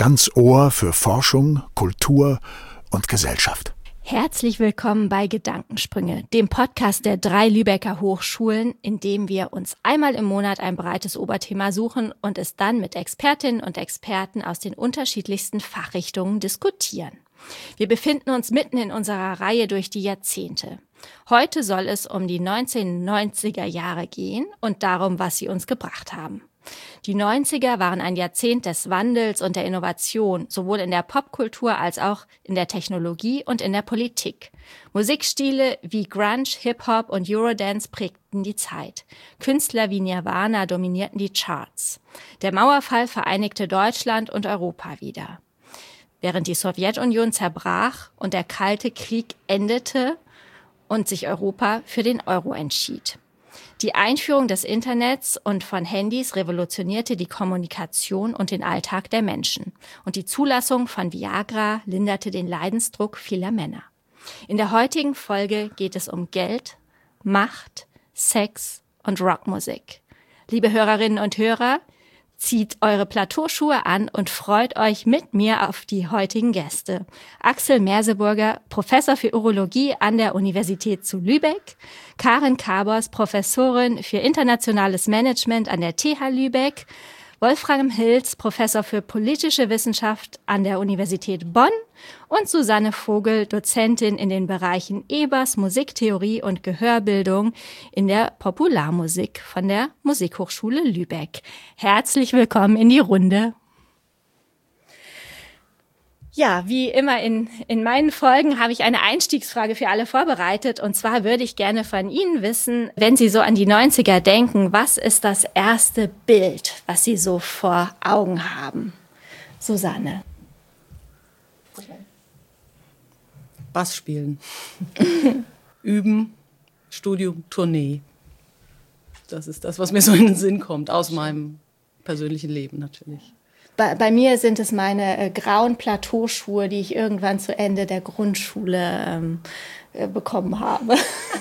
ganz Ohr für Forschung, Kultur und Gesellschaft. Herzlich willkommen bei Gedankensprünge, dem Podcast der 3 Lübecker Hochschulen, in dem wir uns einmal im Monat ein breites Oberthema suchen und es dann mit Expertinnen und Experten aus den unterschiedlichsten Fachrichtungen diskutieren. Wir befinden uns mitten in unserer Reihe durch die Jahrzehnte. Heute soll es um die 1990er Jahre gehen und darum, was sie uns gebracht haben. Die 90er waren ein Jahrzehnt des Wandels und der Innovation, sowohl in der Popkultur als auch in der Technologie und in der Politik. Musikstile wie Grunge, Hip-Hop und Eurodance prägten die Zeit. Künstler wie Nirvana dominierten die Charts. Der Mauerfall vereinigte Deutschland und Europa wieder. Während die Sowjetunion zerbrach und der Kalte Krieg endete und sich Europa für den Euro entschied. Die Einführung des Internets und von Handys revolutionierte die Kommunikation und den Alltag der Menschen. Und die Zulassung von Viagra linderte den Leidensdruck vieler Männer. In der heutigen Folge geht es um Geld, Macht, Sex und Rockmusik. Liebe Hörerinnen und Hörer, zieht eure Plateauschuhe an und freut euch mit mir auf die heutigen Gäste. Axel Merseburger, Professor für Urologie an der Universität zu Lübeck, Karin Kabos, Professorin für internationales Management an der TH Lübeck, Wolfram Hilz, Professor für politische Wissenschaft an der Universität Bonn und Susanne Vogel, Dozentin in den Bereichen EBAS, Musiktheorie und Gehörbildung in der Popularmusik von der Musikhochschule Lübeck. Herzlich willkommen in die Runde. Ja, wie immer in meinen Folgen habe ich eine Einstiegsfrage für alle vorbereitet. Und zwar würde ich gerne von Ihnen wissen, wenn Sie so an die 90er denken, was ist das erste Bild, was Sie so vor Augen haben? Susanne. Bass spielen. Üben, Studium, Tournee. Das ist das, was mir so in den Sinn kommt, aus meinem persönlichen Leben natürlich. Bei mir sind es meine grauen Plateauschuhe, die ich irgendwann zu Ende der Grundschule bekommen habe.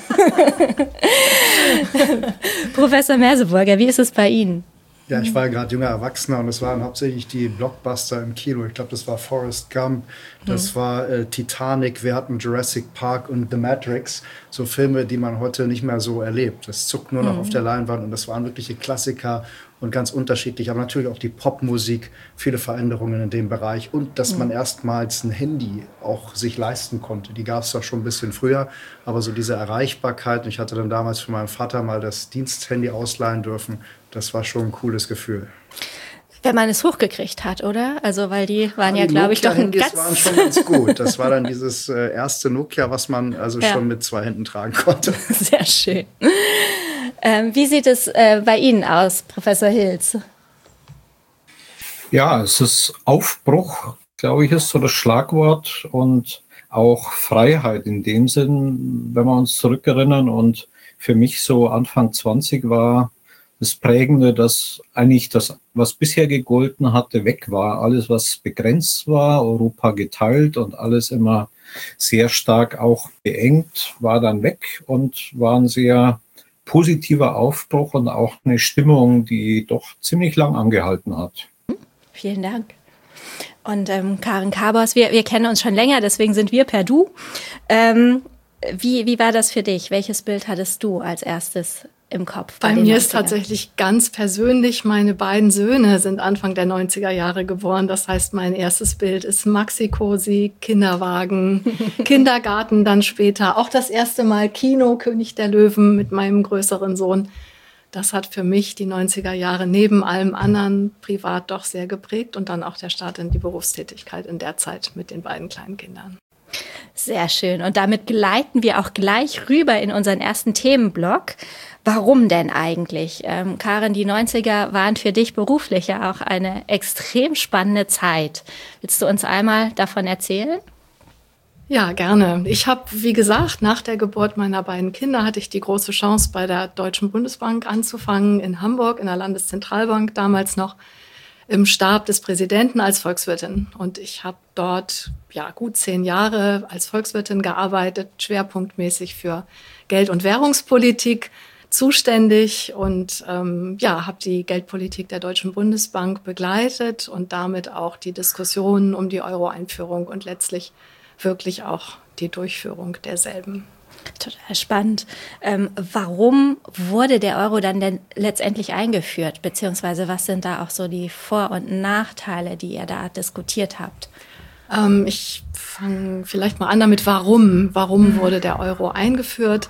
Professor Merseburger, wie ist es bei Ihnen? Ja, ich war gerade junger Erwachsener und es waren hauptsächlich die Blockbuster im Kino. Ich glaube, das war Forrest Gump, das war Titanic, wir hatten Jurassic Park und The Matrix. So Filme, die man heute nicht mehr so erlebt. Das zuckt nur noch auf der Leinwand und das waren wirkliche Klassiker und ganz unterschiedlich. Aber natürlich auch die Popmusik, viele Veränderungen in dem Bereich und dass man erstmals ein Handy auch sich leisten konnte. Die gab es doch schon ein bisschen früher, aber so diese Erreichbarkeit. Ich hatte dann damals für meinen Vater mal das Diensthandy ausleihen dürfen. Das war schon ein cooles Gefühl. Wenn man es hochgekriegt hat, oder? Also, weil die waren ja, glaube ich, doch ein ganz... Die waren schon ganz gut. Das war dann dieses erste Nokia, was man also schon mit 2 Händen tragen konnte. Sehr schön. Wie sieht es bei Ihnen aus, Professor Hilz? Ja, es ist Aufbruch, glaube ich, ist so das Schlagwort und auch Freiheit in dem Sinn, wenn wir uns zurückerinnern. Und für mich so Anfang 20 war das Prägende, dass eigentlich das, was bisher gegolten hatte, weg war. Alles, was begrenzt war, Europa geteilt und alles immer sehr stark auch beengt, war dann weg und war ein sehr positiver Aufbruch und auch eine Stimmung, die doch ziemlich lang angehalten hat. Vielen Dank. Und Karin Kabos, wir kennen uns schon länger, deswegen sind wir per Du. Wie war das für dich? Welches Bild hattest du als erstes im Kopf? Bei mir ist tatsächlich ganz persönlich, meine beiden Söhne sind Anfang der 90er Jahre geboren. Das heißt, mein erstes Bild ist Maxi-Cosi, Kinderwagen, Kindergarten dann später. Auch das erste Mal Kino, König der Löwen mit meinem größeren Sohn. Das hat für mich die 90er Jahre neben allem anderen privat doch sehr geprägt. Und dann auch der Start in die Berufstätigkeit in der Zeit mit den beiden kleinen Kindern. Sehr schön. Und damit gleiten wir auch gleich rüber in unseren ersten Themenblock. Warum denn eigentlich? Karin, die 90er waren für dich beruflich ja auch eine extrem spannende Zeit. Willst du uns einmal davon erzählen? Ja, gerne. Ich habe, wie gesagt, nach der Geburt meiner beiden Kinder hatte ich die große Chance, bei der Deutschen Bundesbank anzufangen, in Hamburg, in der Landeszentralbank damals noch, im Stab des Präsidenten als Volkswirtin. Und ich habe dort gut 10 Jahre als Volkswirtin gearbeitet, schwerpunktmäßig für Geld- und Währungspolitik. zuständig und habe die Geldpolitik der Deutschen Bundesbank begleitet und damit auch die Diskussionen um die Euro-Einführung und letztlich wirklich auch die Durchführung derselben. Total spannend. Warum wurde der Euro dann denn letztendlich eingeführt? Beziehungsweise was sind da auch so die Vor- und Nachteile, die ihr da diskutiert habt? Ich fange vielleicht mal an damit, warum wurde der Euro eingeführt?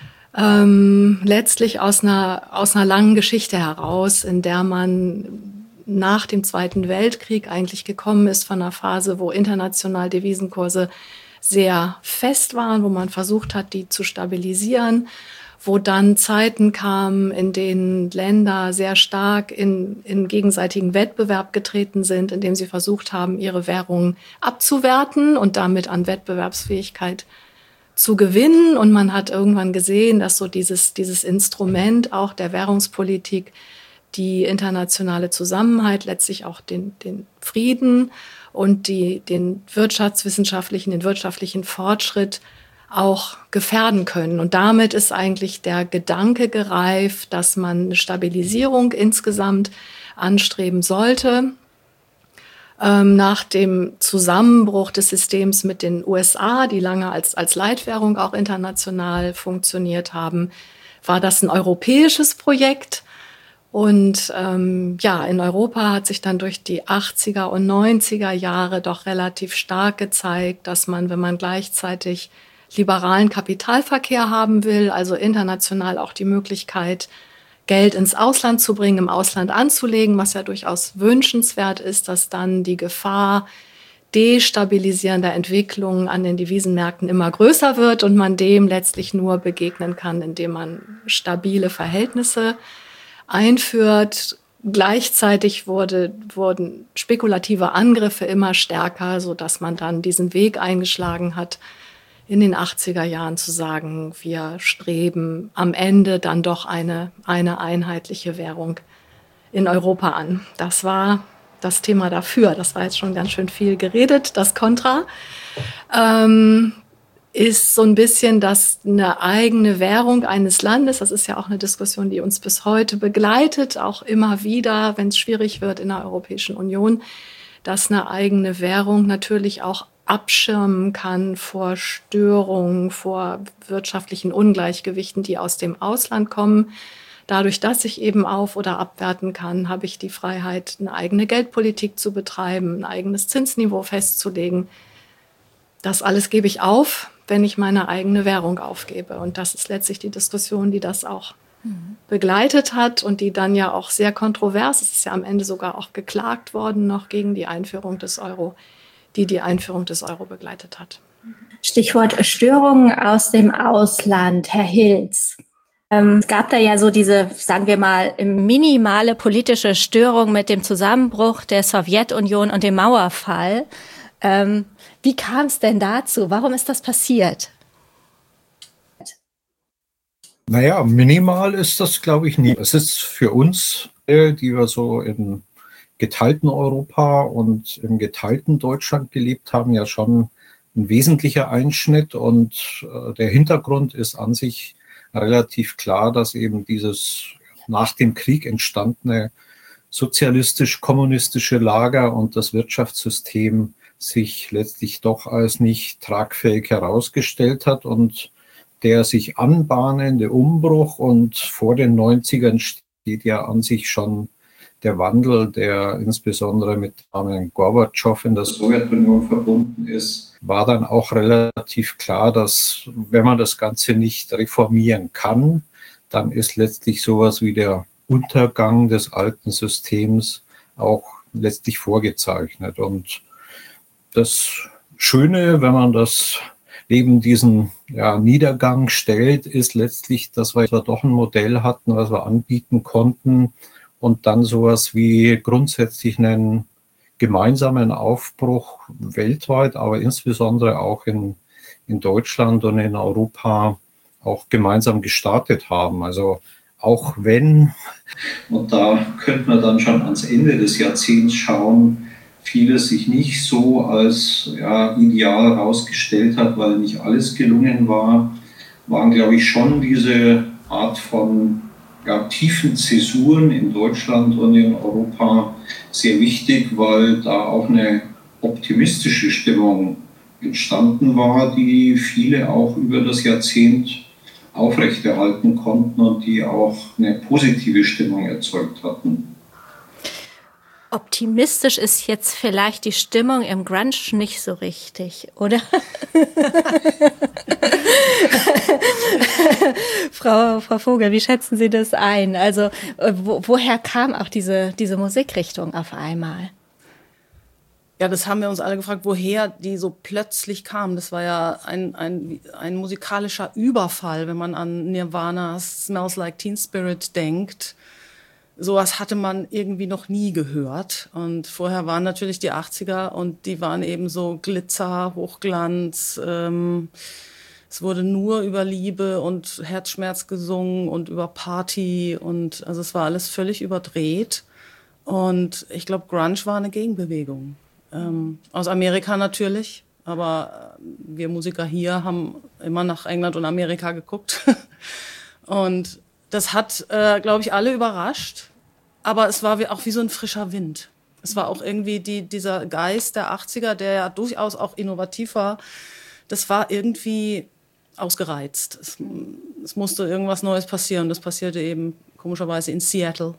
Letztlich aus einer langen Geschichte heraus, in der man nach dem Zweiten Weltkrieg eigentlich gekommen ist von einer Phase, wo international Devisenkurse sehr fest waren, wo man versucht hat, die zu stabilisieren, wo dann Zeiten kamen, in denen Länder sehr stark in gegenseitigen Wettbewerb getreten sind, indem sie versucht haben, ihre Währungen abzuwerten und damit an Wettbewerbsfähigkeit zu gewinnen. Und man hat irgendwann gesehen, dass so dieses Instrument auch der Währungspolitik die internationale Zusammenhalt, letztlich auch den Frieden und den wirtschaftlichen Fortschritt auch gefährden können. Und damit ist eigentlich der Gedanke gereift, dass man eine Stabilisierung insgesamt anstreben sollte. Nach dem Zusammenbruch des Systems mit den USA, die lange als Leitwährung auch international funktioniert haben, war das ein europäisches Projekt. Und in Europa hat sich dann durch die 80er und 90er Jahre doch relativ stark gezeigt, dass man, wenn man gleichzeitig liberalen Kapitalverkehr haben will, also international auch die Möglichkeit, Geld ins Ausland zu bringen, im Ausland anzulegen, was ja durchaus wünschenswert ist, dass dann die Gefahr destabilisierender Entwicklungen an den Devisenmärkten immer größer wird und man dem letztlich nur begegnen kann, indem man stabile Verhältnisse einführt. Gleichzeitig wurden spekulative Angriffe immer stärker, so dass man dann diesen Weg eingeschlagen hat, in den 80er Jahren zu sagen, wir streben am Ende dann doch eine einheitliche Währung in Europa an. Das war das Thema dafür. Das war jetzt schon ganz schön viel geredet. Das Kontra ist so ein bisschen, dass eine eigene Währung eines Landes, das ist ja auch eine Diskussion, die uns bis heute begleitet, auch immer wieder, wenn es schwierig wird in der Europäischen Union, dass eine eigene Währung natürlich auch abschirmen kann vor Störungen, vor wirtschaftlichen Ungleichgewichten, die aus dem Ausland kommen. Dadurch, dass ich eben auf- oder abwerten kann, habe ich die Freiheit, eine eigene Geldpolitik zu betreiben, ein eigenes Zinsniveau festzulegen. Das alles gebe ich auf, wenn ich meine eigene Währung aufgebe. Und das ist letztlich die Diskussion, die das auch begleitet hat und die dann ja auch sehr kontrovers, es ist ja am Ende sogar auch geklagt worden, noch gegen die Einführung des Euro, die Einführung des Euro begleitet hat. Stichwort Störungen aus dem Ausland, Herr Hilz. Es gab da ja so diese, sagen wir mal, minimale politische Störung mit dem Zusammenbruch der Sowjetunion und dem Mauerfall. Wie kam es denn dazu? Warum ist das passiert? Naja, minimal ist das, glaube ich, nie. Es ist für uns, die wir so im geteilten Europa und im geteilten Deutschland gelebt haben, ja schon ein wesentlicher Einschnitt. Und der Hintergrund ist an sich relativ klar, dass eben dieses nach dem Krieg entstandene sozialistisch-kommunistische Lager und das Wirtschaftssystem sich letztlich doch als nicht tragfähig herausgestellt hat und der sich anbahnende Umbruch und vor den 90ern steht ja an sich schon der Wandel, der insbesondere mit Herrn Gorbatschow in der Sowjetunion verbunden ist, war dann auch relativ klar, dass wenn man das Ganze nicht reformieren kann, dann ist letztlich sowas wie der Untergang des alten Systems auch letztlich vorgezeichnet. Und das Schöne, wenn man das neben diesen Niedergang stellt, ist letztlich, dass wir doch ein Modell hatten, was wir anbieten konnten und dann sowas wie grundsätzlich einen gemeinsamen Aufbruch weltweit, aber insbesondere auch in Deutschland und in Europa auch gemeinsam gestartet haben. Also auch wenn, und da könnte man dann schon ans Ende des Jahrzehnts schauen, vieles sich nicht so als ideal herausgestellt hat, weil nicht alles gelungen war, waren, glaube ich, schon diese Art von tiefen Zäsuren in Deutschland und in Europa sehr wichtig, weil da auch eine optimistische Stimmung entstanden war, die viele auch über das Jahrzehnt aufrechterhalten konnten und die auch eine positive Stimmung erzeugt hatten. Optimistisch ist jetzt vielleicht die Stimmung im Grunge nicht so richtig, oder? Frau Vogel, wie schätzen Sie das ein? Also woher kam auch diese Musikrichtung auf einmal? Ja, das haben wir uns alle gefragt, woher die so plötzlich kam. Das war ja ein musikalischer Überfall, wenn man an Nirvana's Smells Like Teen Spirit denkt. Sowas hatte man irgendwie noch nie gehört. Und vorher waren natürlich die 80er und die waren eben so Glitzer, Hochglanz. Es wurde nur über Liebe und Herzschmerz gesungen und über Party. Und also es war alles völlig überdreht. Und ich glaube, Grunge war eine Gegenbewegung. Aus Amerika natürlich. Aber wir Musiker hier haben immer nach England und Amerika geguckt. Und das hat, glaube ich, alle überrascht. Aber es war auch wie so ein frischer Wind. Es war auch irgendwie dieser Geist der 80er, der ja durchaus auch innovativ war. Das war irgendwie ausgereizt. Es musste irgendwas Neues passieren. Das passierte eben komischerweise in Seattle.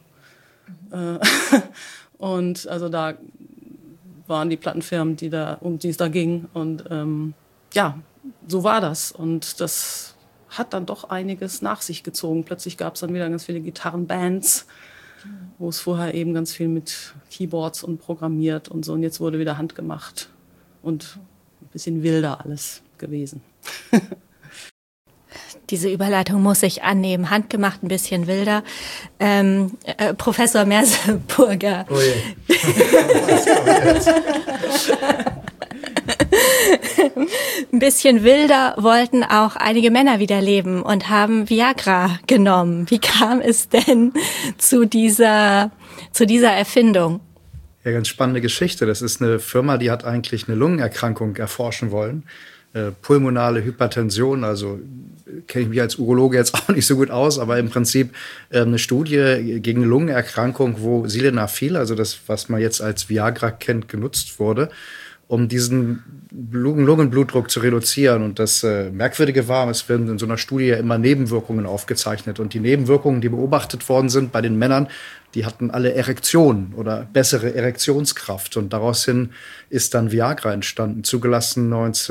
Und also da waren die Plattenfirmen, um die es da ging. Und ja, so war das. Und das hat dann doch einiges nach sich gezogen. Plötzlich gab es dann wieder ganz viele Gitarrenbands, wo es vorher eben ganz viel mit Keyboards und programmiert und so. Und jetzt wurde wieder handgemacht und ein bisschen wilder alles gewesen. Diese Überleitung muss ich annehmen. Handgemacht, ein bisschen wilder. Professor Merseburger. Oh je. Ein bisschen wilder wollten auch einige Männer wieder leben und haben Viagra genommen. Wie kam es denn zu dieser Erfindung? Ja, ganz spannende Geschichte. Das ist eine Firma, die hat eigentlich eine Lungenerkrankung erforschen wollen. Pulmonale Hypertension, also kenne ich mich als Urologe jetzt auch nicht so gut aus, aber im Prinzip eine Studie gegen eine Lungenerkrankung, wo Sildenafil, also das, was man jetzt als Viagra kennt, genutzt wurde, um diesen Lungenblutdruck zu reduzieren. Und das Merkwürdige war, es werden in so einer Studie ja immer Nebenwirkungen aufgezeichnet. Und die Nebenwirkungen, die beobachtet worden sind bei den Männern, die hatten alle Erektion oder bessere Erektionskraft. Und daraus hin ist dann Viagra entstanden, zugelassen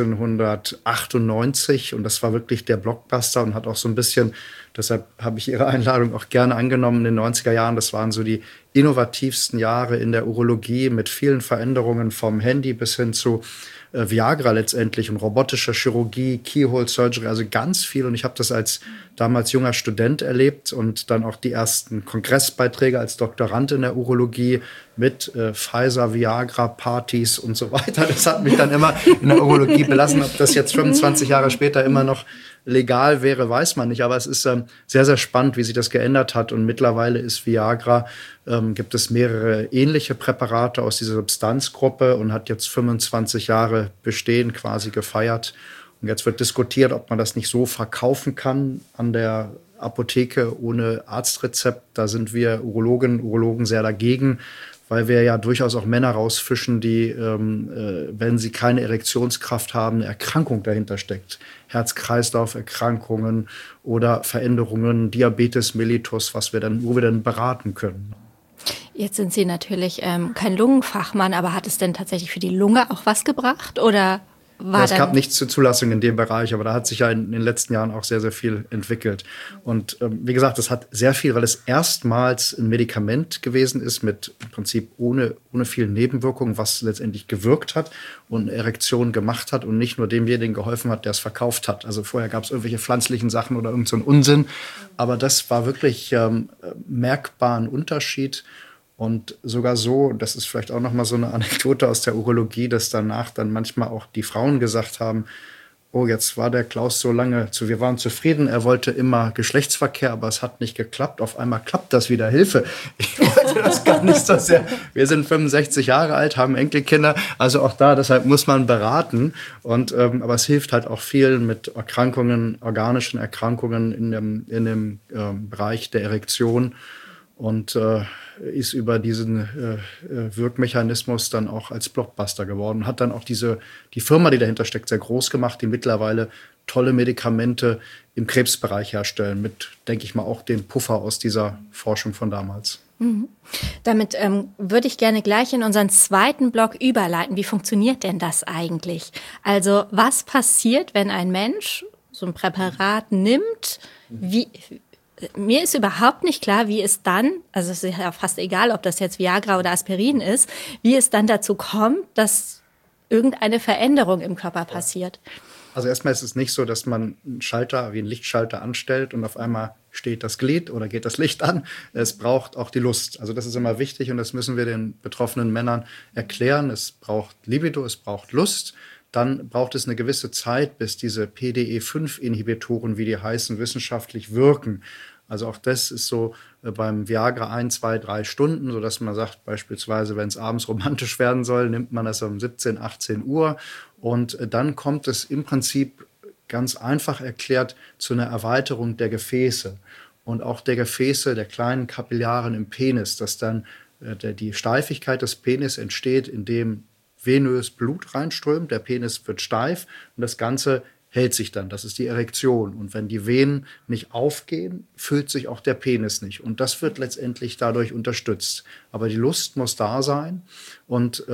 1998. Und das war wirklich der Blockbuster und hat auch so ein bisschen, deshalb habe ich Ihre Einladung auch gerne angenommen, in den 90er Jahren. Das waren so die innovativsten Jahre in der Urologie mit vielen Veränderungen vom Handy bis hin zu Viagra letztendlich und robotischer Chirurgie, Keyhole Surgery, also ganz viel. Und ich habe das als damals junger Student erlebt und dann auch die ersten Kongressbeiträge als Doktorand in der Urologie mit Pfizer, Viagra, Partys und so weiter. Das hat mich dann immer in der Urologie belassen. Ob das jetzt 25 Jahre später immer noch legal wäre, weiß man nicht. Aber es ist sehr, sehr spannend, wie sich das geändert hat. Und mittlerweile ist Viagra, gibt es mehrere ähnliche Präparate aus dieser Substanzgruppe und hat jetzt 25 Jahre Bestehen quasi gefeiert. Und jetzt wird diskutiert, ob man das nicht so verkaufen kann an der Apotheke ohne Arztrezept. Da sind wir Urologen sehr dagegen, weil wir ja durchaus auch Männer rausfischen, die, wenn sie keine Erektionskraft haben, eine Erkrankung dahinter steckt. Herz-Kreislauf-Erkrankungen oder Veränderungen, Diabetes mellitus, wo wir dann beraten können. Jetzt sind Sie natürlich kein Lungenfachmann, aber hat es denn tatsächlich für die Lunge auch was gebracht? Oder es gab nichts zur Zulassung in dem Bereich, aber da hat sich ja in den letzten Jahren auch sehr, sehr viel entwickelt. Und wie gesagt, das hat sehr viel, weil es erstmals ein Medikament gewesen ist mit im Prinzip ohne vielen Nebenwirkungen, was letztendlich gewirkt hat und eine Erektion gemacht hat und nicht nur demjenigen geholfen hat, der es verkauft hat. Also vorher gab es irgendwelche pflanzlichen Sachen oder irgend so einen Unsinn. Aber das war wirklich merkbar ein Unterschied. Und sogar so, das ist vielleicht auch noch mal so eine Anekdote aus der Urologie, dass danach dann manchmal auch die Frauen gesagt haben, oh, jetzt war der Klaus so lange wir waren zufrieden, er wollte immer Geschlechtsverkehr, aber es hat nicht geklappt. Auf einmal klappt das wieder, Hilfe. Ich wollte das gar nicht so sehr. Wir sind 65 Jahre alt, haben Enkelkinder, also auch da, deshalb muss man beraten. Aber es hilft halt auch vielen mit Erkrankungen, organischen Erkrankungen in dem Bereich der Erektion. Und ist über diesen Wirkmechanismus dann auch als Blockbuster geworden. Hat dann auch die Firma, die dahinter steckt, sehr groß gemacht, die mittlerweile tolle Medikamente im Krebsbereich herstellen, mit, denke ich mal, auch dem Puffer aus dieser Forschung von damals. Mhm. Damit würde ich gerne gleich in unseren zweiten Block überleiten. Wie funktioniert denn das eigentlich? Also was passiert, wenn ein Mensch so ein Präparat nimmt? Mir ist überhaupt nicht klar, wie es dann, also es ist ja fast egal, ob das jetzt Viagra oder Aspirin ist, wie es dann dazu kommt, dass irgendeine Veränderung im Körper passiert. Also erstmal ist es nicht so, dass man einen Schalter wie einen Lichtschalter anstellt und auf einmal steht das Glied oder geht das Licht an. Es braucht auch die Lust. Also das ist immer wichtig und das müssen wir den betroffenen Männern erklären. Es braucht Libido, es braucht Lust. Dann braucht es eine gewisse Zeit, bis diese PDE5-Inhibitoren, wie die heißen, wissenschaftlich wirken. Also auch das ist so beim Viagra 1, 2, 3 Stunden, sodass man sagt, beispielsweise, wenn es abends romantisch werden soll, nimmt man das um 17, 18 Uhr. Und dann kommt es im Prinzip ganz einfach erklärt zu einer Erweiterung der Gefäße. Und auch der Gefäße, der kleinen Kapillaren im Penis, dass dann die Steifigkeit des Penis entsteht, indem venös Blut reinströmt, der Penis wird steif und das Ganze hält sich dann. Das ist die Erektion. Und wenn die Venen nicht aufgehen, füllt sich auch der Penis nicht. Und das wird letztendlich dadurch unterstützt. Aber die Lust muss da sein. Und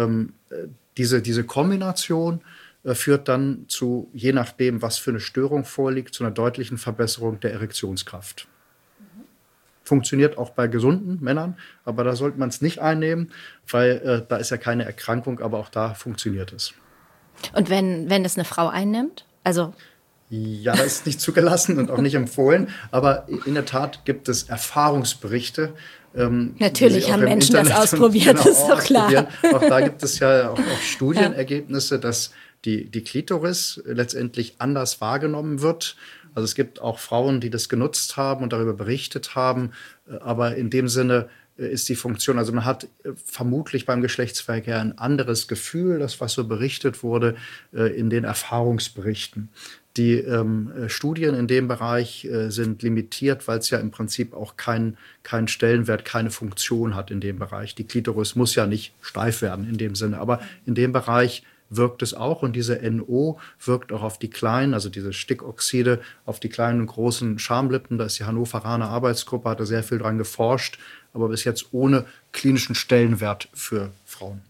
diese Kombination führt dann zu, je nachdem, was für eine Störung vorliegt, zu einer deutlichen Verbesserung der Erektionskraft. Funktioniert auch bei gesunden Männern, aber da sollte man es nicht einnehmen, weil da ist ja keine Erkrankung, aber auch da funktioniert es. Und wenn es eine Frau einnimmt? Also ja, das ist nicht zugelassen und auch nicht empfohlen, aber in der Tat gibt es Erfahrungsberichte. Natürlich haben Menschen das ausprobiert, genau, ist doch klar. Auch da gibt es ja auch Studienergebnisse, dass die Klitoris letztendlich anders wahrgenommen wird. Also es gibt auch Frauen, die das genutzt haben und darüber berichtet haben, aber in dem Sinne ist die Funktion, also man hat vermutlich beim Geschlechtsverkehr ein anderes Gefühl, das was so berichtet wurde in den Erfahrungsberichten. Die Studien in dem Bereich sind limitiert, weil es ja im Prinzip auch keinen Stellenwert, keine Funktion hat in dem Bereich. Die Klitoris muss ja nicht steif werden in dem Sinne, aber in dem Bereich wirkt es auch und diese NO wirkt auch auf die kleinen, also diese Stickoxide, auf die kleinen und großen Schamlippen. Da ist die Hannoveraner Arbeitsgruppe, hat da sehr viel dran geforscht, aber bis jetzt ohne klinischen Stellenwert für Frauen.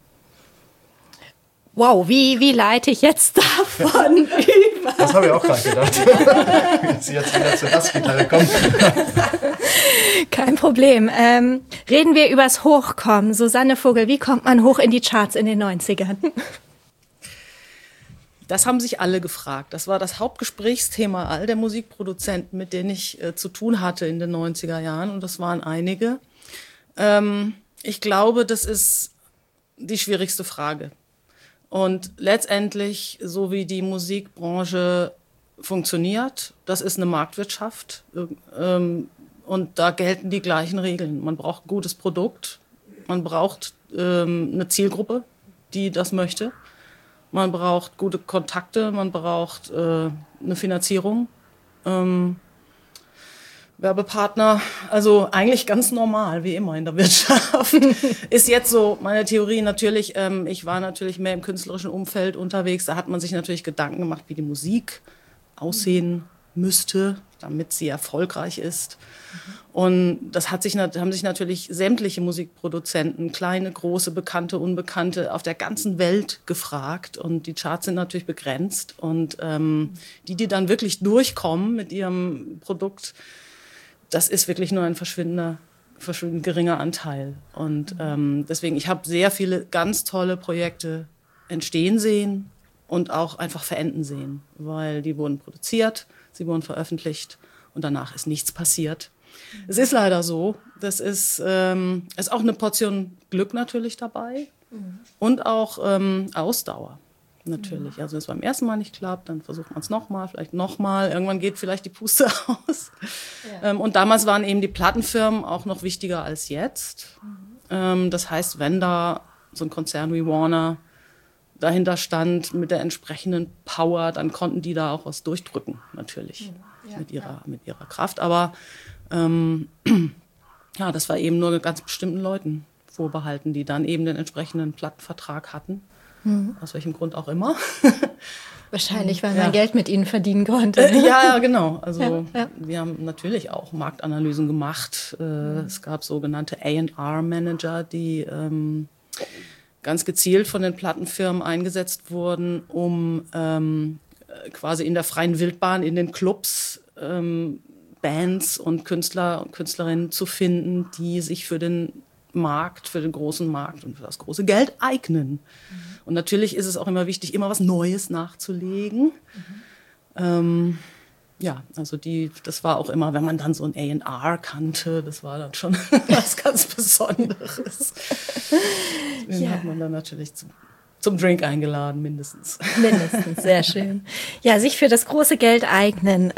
Wow, wie leite ich jetzt davon über? Das habe ich auch gerade gedacht. Wenn Sie jetzt wieder zur Bassgitarre kommen. Kein Problem. Reden wir übers Hochkommen. Susanne Vogel, wie kommt man hoch in die Charts in den 90ern? Das haben sich alle gefragt. Das war das Hauptgesprächsthema all der Musikproduzenten, mit denen ich zu tun hatte in den 90er Jahren. Und das waren einige. Ich glaube, das ist die schwierigste Frage. Und letztendlich, so wie die Musikbranche funktioniert, das ist eine Marktwirtschaft. Und da gelten die gleichen Regeln. Man braucht ein gutes Produkt. Man braucht eine Zielgruppe, die das möchte. Man braucht gute Kontakte, man braucht eine Finanzierung, Werbepartner. Also eigentlich ganz normal, wie immer in der Wirtschaft. Ist jetzt so meine Theorie natürlich. Ich war natürlich mehr im künstlerischen Umfeld unterwegs. Da hat man sich natürlich Gedanken gemacht, wie die Musik aussehen müsste, damit sie erfolgreich ist. Und das haben sich natürlich sämtliche Musikproduzenten, kleine, große, bekannte, unbekannte, auf der ganzen Welt gefragt. Und die Charts sind natürlich begrenzt. Und die dann wirklich durchkommen mit ihrem Produkt, das ist wirklich nur ein verschwindend geringer Anteil. Und deswegen, ich habe sehr viele ganz tolle Projekte entstehen sehen und auch einfach verenden sehen, weil die wurden produziert, sie wurden veröffentlicht und danach ist nichts passiert. Es ist leider so. Das ist auch eine Portion Glück natürlich dabei und auch Ausdauer. Natürlich. Also wenn es beim ersten Mal nicht klappt, dann versucht man es nochmal, vielleicht nochmal. Irgendwann geht vielleicht die Puste aus. Ja. Und damals waren eben die Plattenfirmen auch noch wichtiger als jetzt. Das heißt, wenn da so ein Konzern wie Warner dahinter stand mit der entsprechenden Power, dann konnten die da auch was durchdrücken, natürlich, mit ihrer Kraft. Aber das war eben nur ganz bestimmten Leuten vorbehalten, die dann eben den entsprechenden Plattenvertrag hatten. Aus welchem Grund auch immer. Wahrscheinlich, weil man Geld mit ihnen verdienen konnte. Ja, genau. Also wir haben natürlich auch Marktanalysen gemacht. Es gab sogenannte A&R-Manager, die ganz gezielt von den Plattenfirmen eingesetzt wurden, um quasi in der freien Wildbahn, in den Clubs, Bands und Künstler und Künstlerinnen zu finden, die sich für den Markt, für den großen Markt und für das große Geld eignen. Und natürlich ist es auch immer wichtig, immer was Neues nachzulegen. Also das war auch immer, wenn man dann so ein A&R kannte, das war dann schon was ganz Besonderes. Den hat man dann natürlich zum Drink eingeladen, mindestens. Mindestens, sehr schön. Ja, sich für das große Geld eignen.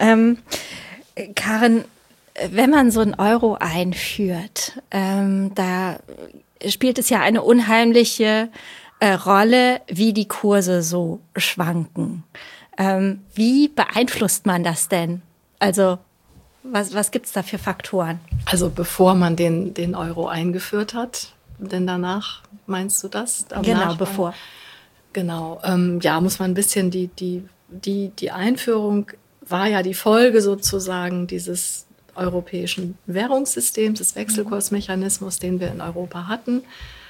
Karin, wenn man so einen Euro einführt, da spielt es ja eine unheimliche Rolle, wie die Kurse so schwanken. Wie beeinflusst man das denn? Also was gibt es da für Faktoren? Also bevor man den Euro eingeführt hat, denn danach, meinst du das? Genau, bevor. Genau, muss man ein bisschen die Einführung war ja die Folge sozusagen dieses europäischen Währungssystems, des Wechselkursmechanismus, den wir in Europa hatten.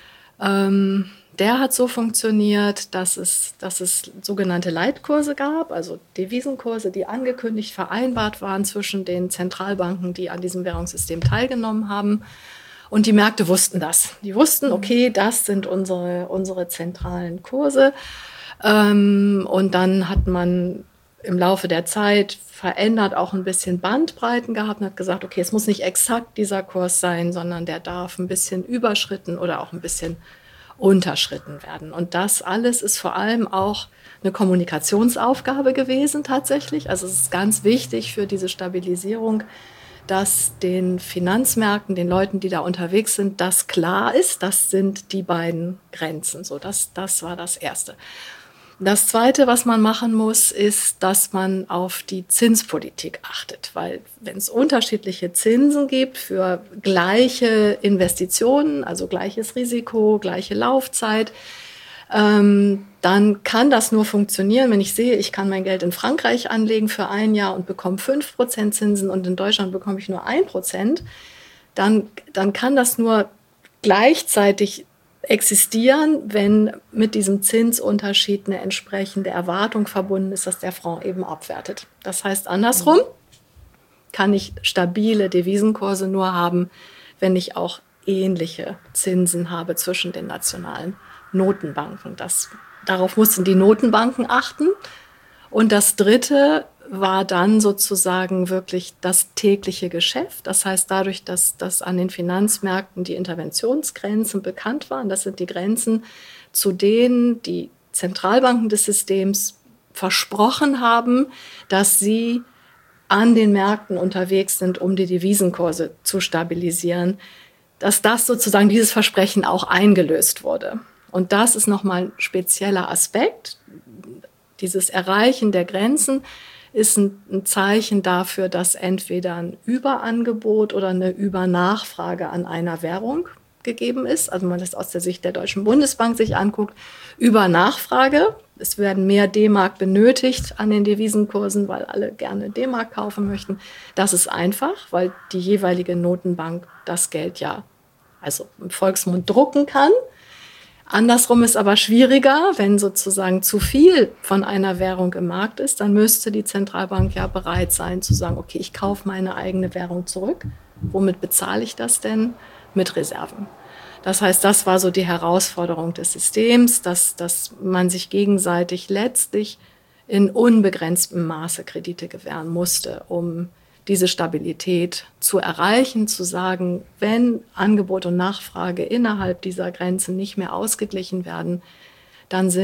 Der hat so funktioniert, dass es sogenannte Leitkurse gab, also Devisenkurse, die angekündigt vereinbart waren zwischen den Zentralbanken, die an diesem Währungssystem teilgenommen haben. Und die Märkte wussten das. Die wussten, okay, das sind unsere zentralen Kurse. Und dann hat man im Laufe der Zeit verändert auch ein bisschen Bandbreiten gehabt und hat gesagt, okay, es muss nicht exakt dieser Kurs sein, sondern der darf ein bisschen überschritten oder auch ein bisschen unterschritten werden. Und das alles ist vor allem auch eine Kommunikationsaufgabe gewesen tatsächlich. Also es ist ganz wichtig für diese Stabilisierung, dass den Finanzmärkten, den Leuten, die da unterwegs sind, das klar ist, das sind die beiden Grenzen. So, das war das Erste. Das Zweite, was man machen muss, ist, dass man auf die Zinspolitik achtet, weil wenn es unterschiedliche Zinsen gibt für gleiche Investitionen, also gleiches Risiko, gleiche Laufzeit, dann kann das nur funktionieren, wenn ich sehe, ich kann mein Geld in Frankreich anlegen für ein Jahr und bekomme 5% Zinsen und in Deutschland bekomme ich nur 1%, dann kann das nur gleichzeitig existieren, wenn mit diesem Zinsunterschied eine entsprechende Erwartung verbunden ist, dass der Franc eben abwertet. Das heißt, andersrum kann ich stabile Devisenkurse nur haben, wenn ich auch ähnliche Zinsen habe zwischen den nationalen Notenbanken. Darauf mussten die Notenbanken achten. Und das Dritte war dann sozusagen wirklich das tägliche Geschäft. Das heißt, dadurch, dass an den Finanzmärkten die Interventionsgrenzen bekannt waren, das sind die Grenzen, zu denen die Zentralbanken des Systems versprochen haben, dass sie an den Märkten unterwegs sind, um die Devisenkurse zu stabilisieren, dass das sozusagen dieses Versprechen auch eingelöst wurde. Und das ist nochmal ein spezieller Aspekt. Dieses Erreichen der Grenzen ist ein Zeichen dafür, dass entweder ein Überangebot oder eine Übernachfrage an einer Währung gegeben ist. Also wenn man das aus der Sicht der Deutschen Bundesbank sich anguckt, Übernachfrage. Es werden mehr D-Mark benötigt an den Devisenkursen, weil alle gerne D-Mark kaufen möchten. Das ist einfach, weil die jeweilige Notenbank das Geld ja also im Volksmund drucken kann. Andersrum ist aber schwieriger, wenn sozusagen zu viel von einer Währung im Markt ist, dann müsste die Zentralbank ja bereit sein zu sagen, okay, ich kaufe meine eigene Währung zurück. Womit bezahle ich das denn? Mit Reserven. Das heißt, das war so die Herausforderung des Systems, dass man sich gegenseitig letztlich in unbegrenztem Maße Kredite gewähren musste, um diese Stabilität zu erreichen, zu sagen, wenn Angebot und Nachfrage innerhalb dieser Grenzen nicht mehr ausgeglichen werden, dann sind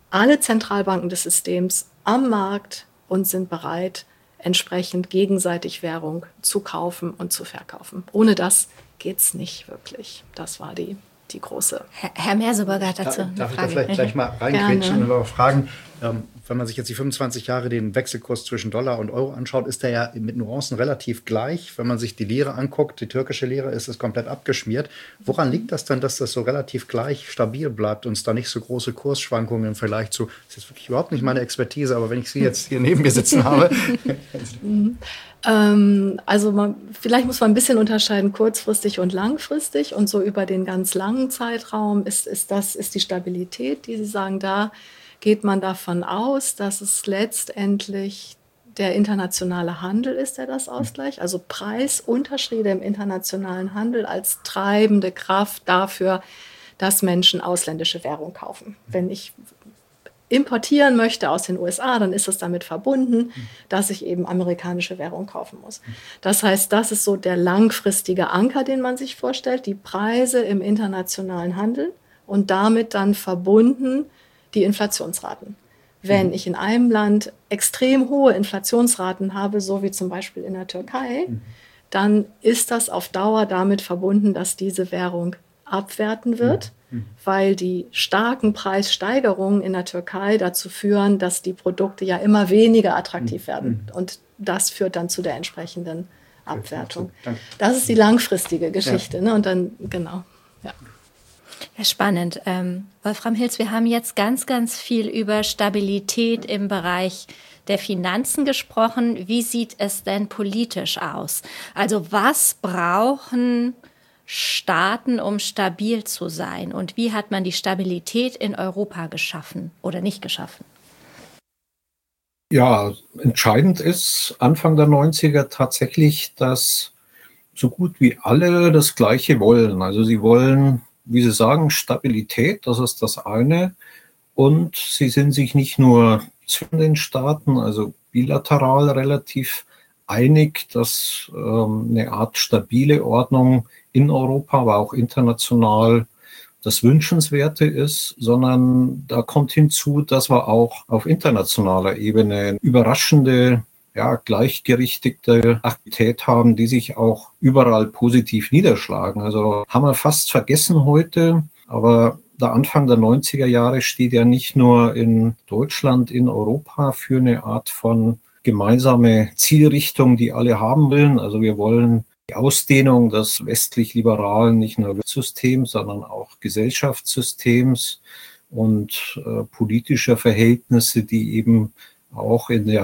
alle Zentralbanken des Systems am Markt und sind bereit, entsprechend gegenseitig Währung zu kaufen und zu verkaufen. Ohne das geht's nicht wirklich. Das war die große. Herr Merseburger hat dazu eine Darf ich Frage. da vielleicht gleich mal reingrätschen und fragen, wenn man sich jetzt die 25 Jahre den Wechselkurs zwischen Dollar und Euro anschaut, ist der ja mit Nuancen relativ gleich. Wenn man sich die Lira anguckt, die türkische Lira, ist es komplett abgeschmiert. Woran liegt das denn, dass das so relativ gleich stabil bleibt und es da nicht so große Kursschwankungen im Vergleich zu, das ist wirklich überhaupt nicht meine Expertise, aber wenn ich Sie jetzt hier neben mir sitzen habe. Also vielleicht muss man ein bisschen unterscheiden, kurzfristig und langfristig. Und so über den ganz langen Zeitraum ist die Stabilität, die Sie sagen, da geht man davon aus, dass es letztendlich der internationale Handel ist, der das ausgleicht. Also Preisunterschiede im internationalen Handel als treibende Kraft dafür, dass Menschen ausländische Währung kaufen. Wenn ich importieren möchte aus den USA, dann ist es damit verbunden, dass ich eben amerikanische Währung kaufen muss. Das heißt, das ist so der langfristige Anker, den man sich vorstellt, die Preise im internationalen Handel und damit dann verbunden die Inflationsraten. Wenn ich in einem Land extrem hohe Inflationsraten habe, so wie zum Beispiel in der Türkei, dann ist das auf Dauer damit verbunden, dass diese Währung abwerten wird, weil die starken Preissteigerungen in der Türkei dazu führen, dass die Produkte ja immer weniger attraktiv werden. Und das führt dann zu der entsprechenden Abwertung. Das ist die langfristige Geschichte. Ja. Ne? Und dann, genau. Ja. Ja, spannend. Wolfram Hilz, wir haben jetzt ganz, ganz viel über Stabilität im Bereich der Finanzen gesprochen. Wie sieht es denn politisch aus? Also was brauchen Staaten, um stabil zu sein? Und wie hat man die Stabilität in Europa geschaffen oder nicht geschaffen? Ja, entscheidend ist Anfang der 90er tatsächlich, dass so gut wie alle das Gleiche wollen. Also sie wollen, wie Sie sagen, Stabilität, das ist das eine. Und sie sind sich nicht nur zwischen den Staaten, also bilateral relativ einig, dass eine Art stabile Ordnung in Europa, aber auch international das Wünschenswerte ist, sondern da kommt hinzu, dass wir auch auf internationaler Ebene überraschende, gleichgerichtete Aktivität haben, die sich auch überall positiv niederschlagen. Also haben wir fast vergessen heute, aber der Anfang der 90er Jahre steht ja nicht nur in Deutschland, in Europa für eine Art von gemeinsame Zielrichtung, die alle haben wollen. Also wir wollen die Ausdehnung des westlich-liberalen, nicht nur Wirtschaftssystems, sondern auch Gesellschaftssystems und politischer Verhältnisse, die eben auch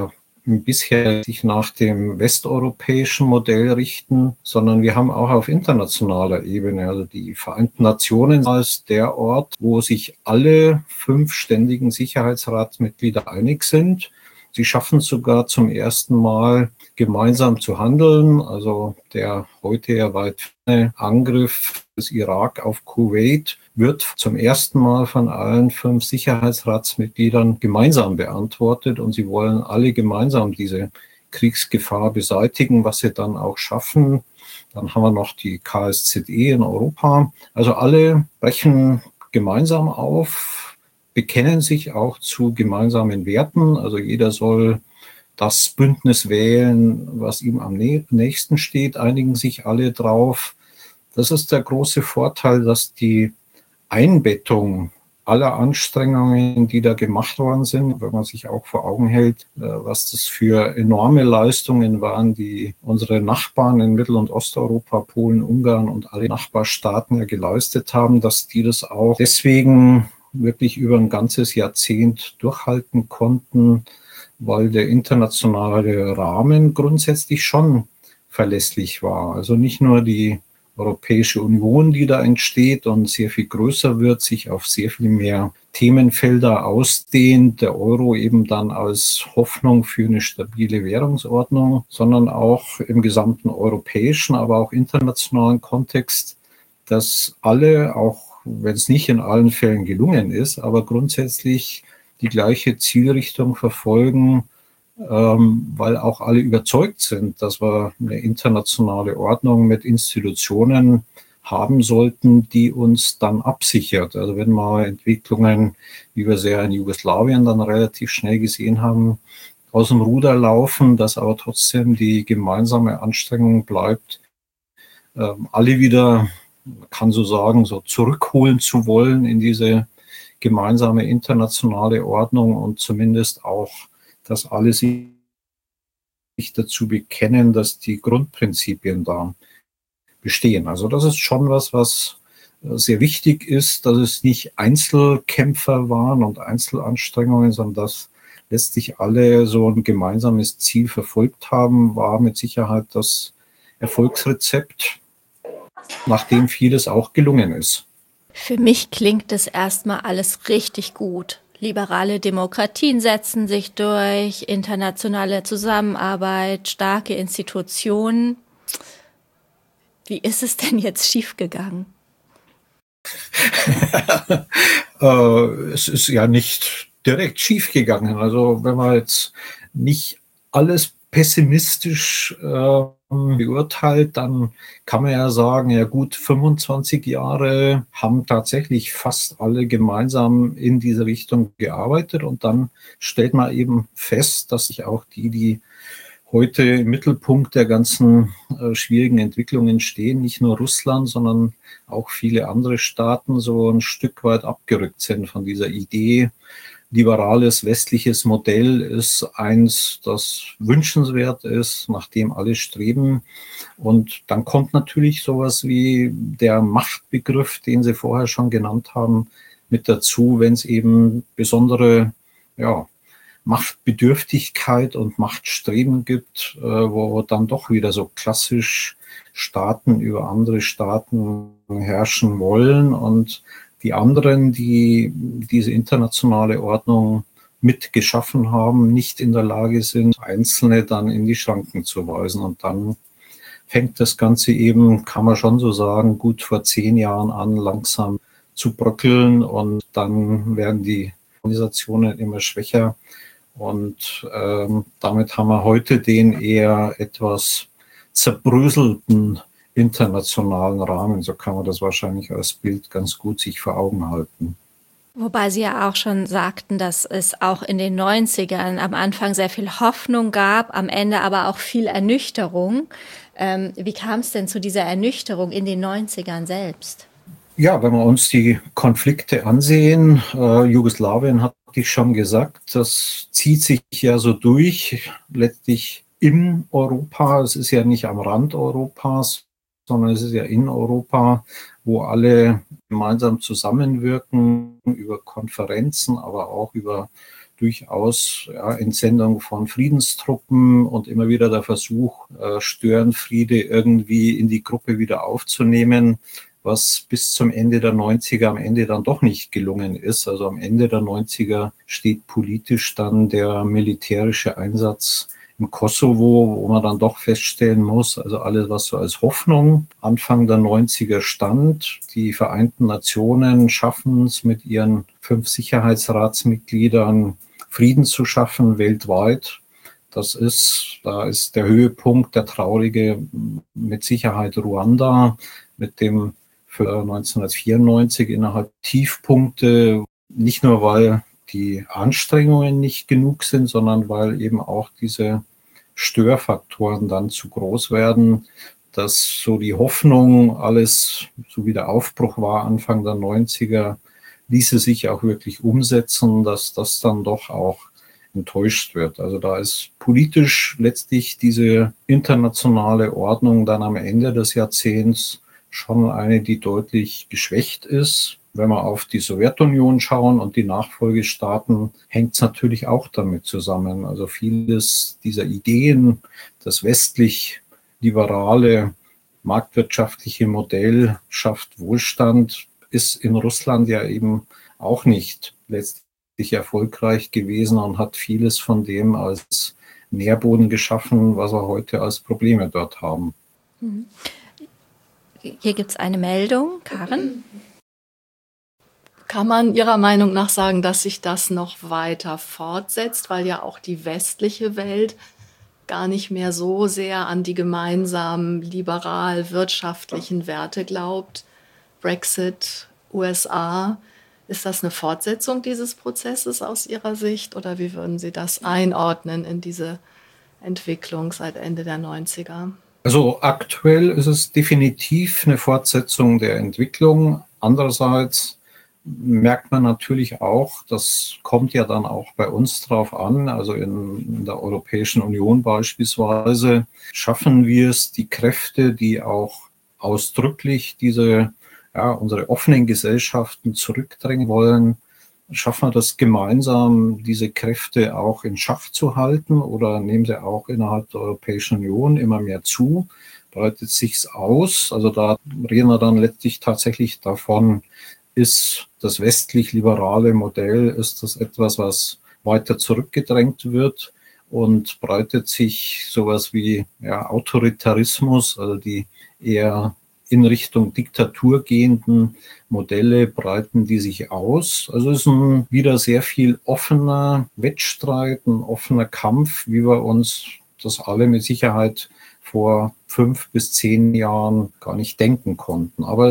bisher sich nach dem westeuropäischen Modell richten, sondern wir haben auch auf internationaler Ebene, also die Vereinten Nationen als der Ort, wo sich alle 5 ständigen Sicherheitsratsmitglieder einig sind. Sie schaffen es sogar zum ersten Mal gemeinsam zu handeln. Also der heute ja weit Angriff des Irak auf Kuwait wird zum ersten Mal von allen 5 Sicherheitsratsmitgliedern gemeinsam beantwortet. Und sie wollen alle gemeinsam diese Kriegsgefahr beseitigen, was sie dann auch schaffen. Dann haben wir noch die KSZE in Europa. Also alle brechen gemeinsam auf, bekennen sich auch zu gemeinsamen Werten. Also jeder soll das Bündnis wählen, was ihm am nächsten steht, einigen sich alle drauf. Das ist der große Vorteil, dass die Einbettung aller Anstrengungen, die da gemacht worden sind, wenn man sich auch vor Augen hält, was das für enorme Leistungen waren, die unsere Nachbarn in Mittel- und Osteuropa, Polen, Ungarn und alle Nachbarstaaten ja geleistet haben, dass die das auch deswegen wirklich über ein ganzes Jahrzehnt durchhalten konnten, weil der internationale Rahmen grundsätzlich schon verlässlich war. Also nicht nur die Europäische Union, die da entsteht und sehr viel größer wird, sich auf sehr viel mehr Themenfelder ausdehnt, der Euro eben dann als Hoffnung für eine stabile Währungsordnung, sondern auch im gesamten europäischen, aber auch internationalen Kontext, dass alle, auch wenn es nicht in allen Fällen gelungen ist, aber grundsätzlich die gleiche Zielrichtung verfolgen, weil auch alle überzeugt sind, dass wir eine internationale Ordnung mit Institutionen haben sollten, die uns dann absichert. Also wenn mal Entwicklungen, wie wir sie ja in Jugoslawien dann relativ schnell gesehen haben, aus dem Ruder laufen, dass aber trotzdem die gemeinsame Anstrengung bleibt, alle wieder, man kann so sagen, so zurückholen zu wollen in diese gemeinsame internationale Ordnung und zumindest auch, dass alle sich dazu bekennen, dass die Grundprinzipien da bestehen. Also das ist schon was sehr wichtig ist, dass es nicht Einzelkämpfer waren und Einzelanstrengungen, sondern dass letztlich alle so ein gemeinsames Ziel verfolgt haben, war mit Sicherheit das Erfolgsrezept, nachdem vieles auch gelungen ist. Für mich klingt es erstmal alles richtig gut. Liberale Demokratien setzen sich durch, internationale Zusammenarbeit, starke Institutionen. Wie ist es denn jetzt schiefgegangen? Es ist ja nicht direkt schiefgegangen. Also wenn man jetzt nicht alles pessimistisch beurteilt, dann kann man ja sagen, ja gut, 25 Jahre haben tatsächlich fast alle gemeinsam in diese Richtung gearbeitet und dann stellt man eben fest, dass sich auch die heute im Mittelpunkt der ganzen schwierigen Entwicklungen stehen, nicht nur Russland, sondern auch viele andere Staaten so ein Stück weit abgerückt sind von dieser Idee. Liberales westliches Modell ist eins, das wünschenswert ist, nach dem alle streben. Und dann kommt natürlich sowas wie der Machtbegriff, den Sie vorher schon genannt haben, mit dazu, wenn es eben besondere, Machtbedürftigkeit und Machtstreben gibt, wo dann doch wieder so klassisch Staaten über andere Staaten herrschen wollen und die anderen, die diese internationale Ordnung mitgeschaffen haben, nicht in der Lage sind, Einzelne dann in die Schranken zu weisen. Und dann fängt das Ganze eben, kann man schon so sagen, gut vor 10 Jahren an, langsam zu bröckeln und dann werden die Organisationen immer schwächer. Und damit haben wir heute den eher etwas zerbröselten internationalen Rahmen. So kann man das wahrscheinlich als Bild ganz gut sich vor Augen halten. Wobei Sie ja auch schon sagten, dass es auch in den 90ern am Anfang sehr viel Hoffnung gab, am Ende aber auch viel Ernüchterung. Wie kam es denn zu dieser Ernüchterung in den 90ern selbst? Ja, wenn wir uns die Konflikte ansehen, Jugoslawien hatte ich schon gesagt, das zieht sich ja so durch, letztlich in Europa. Es ist ja nicht am Rand Europas, sondern es ist ja in Europa, wo alle gemeinsam zusammenwirken über Konferenzen, aber auch über durchaus Entsendung von Friedenstruppen und immer wieder der Versuch, Störenfriede irgendwie in die Gruppe wieder aufzunehmen, was bis zum Ende der 90er am Ende dann doch nicht gelungen ist. Also am Ende der 90er steht politisch dann der militärische Einsatz im Kosovo, wo man dann doch feststellen muss, also alles, was so als Hoffnung Anfang der 90er stand, die Vereinten Nationen schaffen es mit ihren 5 Sicherheitsratsmitgliedern Frieden zu schaffen weltweit. Da ist der Höhepunkt, der traurige, mit Sicherheit Ruanda, mit dem für 1994 innerhalb Tiefpunkte, nicht nur weil die Anstrengungen nicht genug sind, sondern weil eben auch diese Störfaktoren dann zu groß werden, dass so die Hoffnung, alles, so wie der Aufbruch war Anfang der 90er, ließe sich auch wirklich umsetzen, dass das dann doch auch enttäuscht wird. Also da ist politisch letztlich diese internationale Ordnung dann am Ende des Jahrzehnts schon eine, die deutlich geschwächt ist. Wenn wir auf die Sowjetunion schauen und die Nachfolgestaaten, hängt es natürlich auch damit zusammen. Also vieles dieser Ideen, das westlich-liberale marktwirtschaftliche Modell schafft Wohlstand, ist in Russland ja eben auch nicht letztlich erfolgreich gewesen und hat vieles von dem als Nährboden geschaffen, was wir heute als Probleme dort haben. Hier gibt es eine Meldung. Karin? Kann man Ihrer Meinung nach sagen, dass sich das noch weiter fortsetzt, weil ja auch die westliche Welt gar nicht mehr so sehr an die gemeinsamen liberal-wirtschaftlichen Werte glaubt. Brexit, USA, ist das eine Fortsetzung dieses Prozesses aus Ihrer Sicht oder wie würden Sie das einordnen in diese Entwicklung seit Ende der 90er? Also aktuell ist es definitiv eine Fortsetzung der Entwicklung. Andererseits merkt man natürlich auch, das kommt ja dann auch bei uns drauf an, also in der Europäischen Union beispielsweise, schaffen wir es, die Kräfte, die auch ausdrücklich unsere offenen Gesellschaften zurückdrängen wollen, schaffen wir das gemeinsam, diese Kräfte auch in Schach zu halten oder nehmen sie auch innerhalb der Europäischen Union immer mehr zu? Breitet sich's aus? Also da reden wir dann letztlich tatsächlich davon, ist das westlich-liberale Modell, ist das etwas, was weiter zurückgedrängt wird und breitet sich sowas wie Autoritarismus, also die eher in Richtung Diktatur gehenden Modelle breiten die sich aus. Also es ist ein wieder sehr viel offener Wettstreit, ein offener Kampf, wie wir uns das alle mit Sicherheit vor 5 bis 10 Jahren gar nicht denken konnten. Aber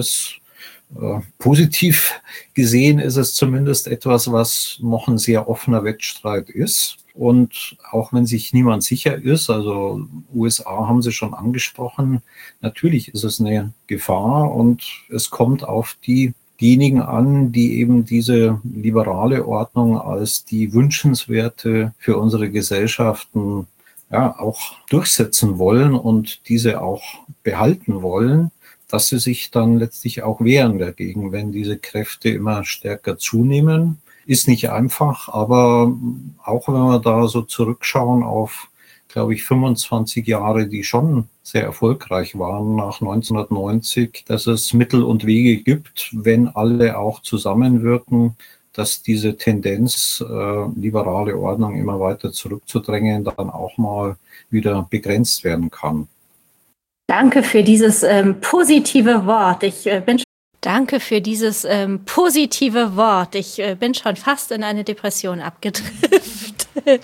positiv gesehen ist es zumindest etwas, was noch ein sehr offener Wettstreit ist. Und auch wenn sich niemand sicher ist, also USA haben Sie schon angesprochen, natürlich ist es eine Gefahr und es kommt auf diejenigen an, die eben diese liberale Ordnung als die wünschenswerte für unsere Gesellschaften auch durchsetzen wollen und diese auch behalten wollen, dass sie sich dann letztlich auch wehren dagegen, wenn diese Kräfte immer stärker zunehmen. Ist nicht einfach, aber auch wenn wir da so zurückschauen auf, glaube ich, 25 Jahre, die schon sehr erfolgreich waren nach 1990, dass es Mittel und Wege gibt, wenn alle auch zusammenwirken, dass diese Tendenz, liberale Ordnung immer weiter zurückzudrängen, dann auch mal wieder begrenzt werden kann. Danke für dieses positive Wort. Danke für dieses positive Wort. Ich bin schon fast in eine Depression abgedriftet.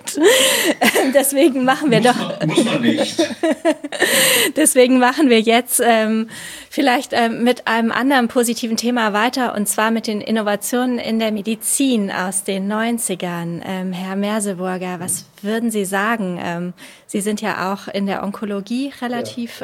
Deswegen machen wir Muss man nicht. Deswegen machen wir jetzt vielleicht mit einem anderen positiven Thema weiter, und zwar mit den Innovationen in der Medizin aus den 90ern. Herr Merseburger, was würden Sie sagen? Sie sind ja auch in der Onkologie relativ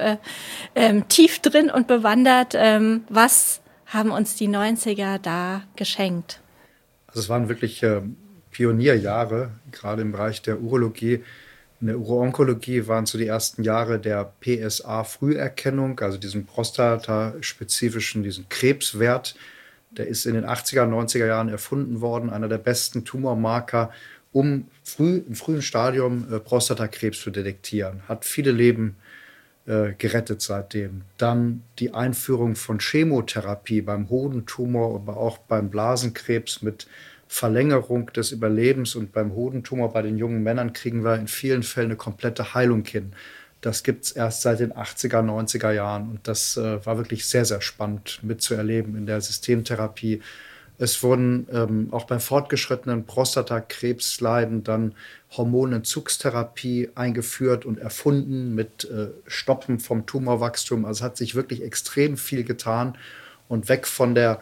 tief drin und bewandert. Was haben uns die 90er da geschenkt? Also es waren wirklich Pionierjahre, gerade im Bereich der Urologie. In der Uro-Onkologie waren so die ersten Jahre der PSA-Früherkennung, also diesen prostataspezifischen, diesen Krebswert. Der ist in den 80er, 90er Jahren erfunden worden, einer der besten Tumormarker, um im frühen Stadium Prostatakrebs zu detektieren. Hat viele Leben gerettet seitdem. Dann die Einführung von Chemotherapie beim Hodentumor, aber auch beim Blasenkrebs mit Verlängerung des Überlebens, und beim Hodentumor bei den jungen Männern kriegen wir in vielen Fällen eine komplette Heilung hin. Das gibt es erst seit den 80er, 90er Jahren, und das war wirklich sehr, sehr spannend mitzuerleben in der Systemtherapie. Es wurden auch bei fortgeschrittenen Prostatakrebsleiden dann Hormonentzugstherapie eingeführt und erfunden mit Stoppen vom Tumorwachstum. Also es hat sich wirklich extrem viel getan, und weg von der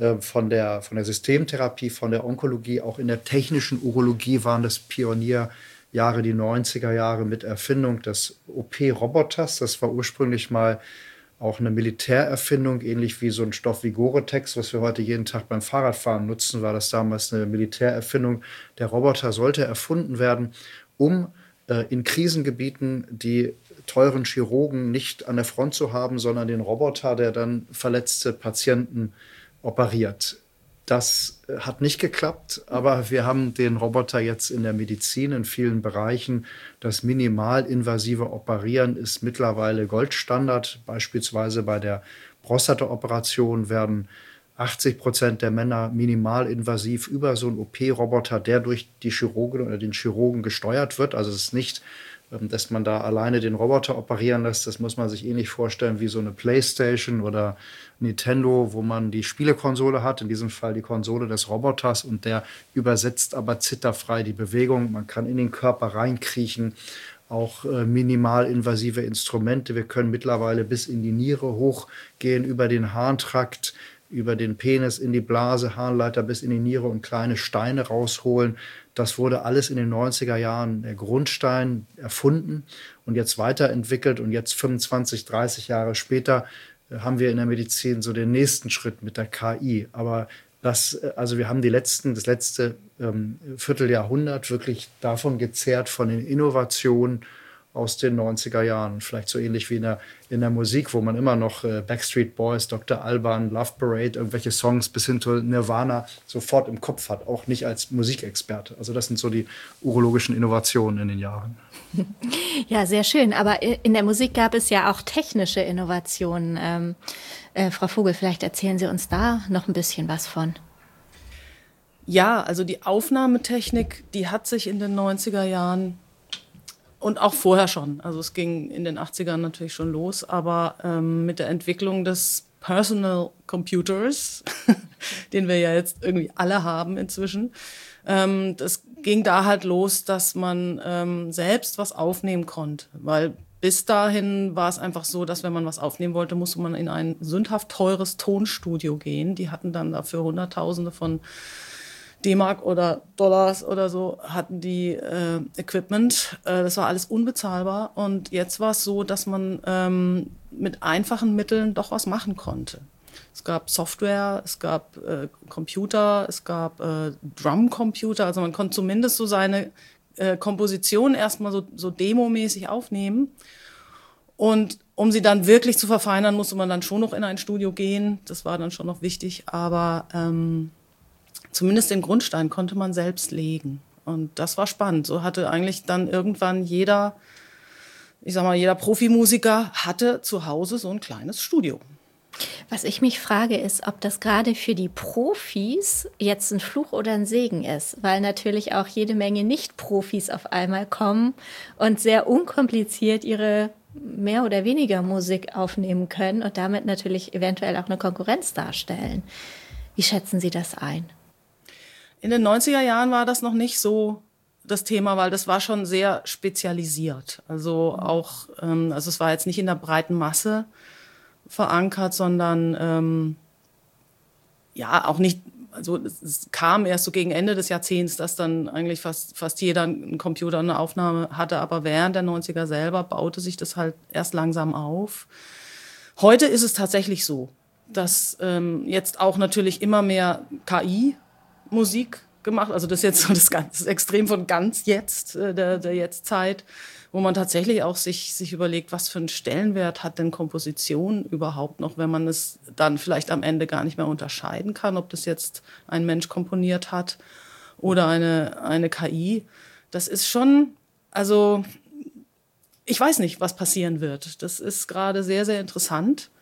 Systemtherapie, von der Onkologie, auch in der technischen Urologie waren das Pionierjahre, die 90er Jahre, mit Erfindung des OP-Roboters. Das war ursprünglich mal auch eine Militärerfindung, ähnlich wie so ein Stoff wie Gore-Tex, was wir heute jeden Tag beim Fahrradfahren nutzen, war das damals eine Militärerfindung. Der Roboter sollte erfunden werden, um in Krisengebieten die teuren Chirurgen nicht an der Front zu haben, sondern den Roboter, der dann verletzte Patienten operiert. Das hat nicht geklappt, aber wir haben den Roboter jetzt in der Medizin in vielen Bereichen. Das minimalinvasive Operieren ist mittlerweile Goldstandard. Beispielsweise bei der Prostata-Operation werden 80% der Männer minimalinvasiv über so einen OP-Roboter, der durch die Chirurgin oder den Chirurgen gesteuert wird. Also es ist nicht, dass man da alleine den Roboter operieren lässt. Das muss man sich ähnlich vorstellen wie so eine Playstation oder Nintendo, wo man die Spielekonsole hat, in diesem Fall die Konsole des Roboters, und der übersetzt aber zitterfrei die Bewegung. Man kann in den Körper reinkriechen. auch minimalinvasive Instrumente. Wir können mittlerweile bis in die Niere hochgehen, über den Harntrakt, über den Penis in die Blase, Harnleiter bis in die Niere und kleine Steine rausholen. Das wurde alles in den 90er Jahren, der Grundstein, erfunden und jetzt weiterentwickelt. Und jetzt 25, 30 Jahre später haben wir in der Medizin so den nächsten Schritt mit der KI. Aber wir haben das letzte Vierteljahrhundert wirklich davon gezehrt, von den Innovationen aus den 90er Jahren. Vielleicht so ähnlich wie in der Musik, wo man immer noch Backstreet Boys, Dr. Alban, Love Parade, irgendwelche Songs bis hin zu Nirvana sofort im Kopf hat, auch nicht als Musikexperte. Also das sind so die urologischen Innovationen in den Jahren. Ja, sehr schön. Aber in der Musik gab es ja auch technische Innovationen. Frau Vogel, vielleicht erzählen Sie uns da noch ein bisschen was von. Ja, also die Aufnahmetechnik, die hat sich in den 90er Jahren und auch vorher schon, also es ging in den 80ern natürlich schon los, aber mit der Entwicklung des Personal Computers, den wir ja jetzt irgendwie alle haben inzwischen, das ging da halt los, dass man selbst was aufnehmen konnte, weil bis dahin war es einfach so, dass wenn man was aufnehmen wollte, musste man in ein sündhaft teures Tonstudio gehen. Die hatten dann dafür Hunderttausende von D-Mark oder Dollars oder so, hatten die Equipment. Das war alles unbezahlbar. Und jetzt war es so, dass man mit einfachen Mitteln doch was machen konnte. Es gab Software, es gab Computer, es gab Drumcomputer. Also man konnte zumindest so seine Komposition erstmal so demomäßig aufnehmen. Und um sie dann wirklich zu verfeinern, musste man dann schon noch in ein Studio gehen. Das war dann schon noch wichtig. Aber zumindest den Grundstein konnte man selbst legen. Und das war spannend. So hatte eigentlich dann irgendwann jeder Profimusiker hatte zu Hause so ein kleines Studio. Was ich mich frage, ist, ob das gerade für die Profis jetzt ein Fluch oder ein Segen ist, weil natürlich auch jede Menge Nicht-Profis auf einmal kommen und sehr unkompliziert ihre mehr oder weniger Musik aufnehmen können und damit natürlich eventuell auch eine Konkurrenz darstellen. Wie schätzen Sie das ein? In den 90er Jahren war das noch nicht so das Thema, weil das war schon sehr spezialisiert. Also auch, es war jetzt nicht in der breiten Masse verankert, sondern auch nicht, also es kam erst so gegen Ende des Jahrzehnts, dass dann eigentlich fast jeder einen Computer und eine Aufnahme hatte, aber während der 90er selber baute sich das halt erst langsam auf. Heute ist es tatsächlich so, dass jetzt auch natürlich immer mehr KI-Musik gemacht, also das ist jetzt so das Extrem von ganz jetzt, der Jetztzeit, wo man tatsächlich auch sich überlegt, was für einen Stellenwert hat denn Komposition überhaupt noch, wenn man es dann vielleicht am Ende gar nicht mehr unterscheiden kann, ob das jetzt ein Mensch komponiert hat oder eine KI. Das ist schon, also ich weiß nicht, was passieren wird. Das ist gerade sehr, sehr interessant,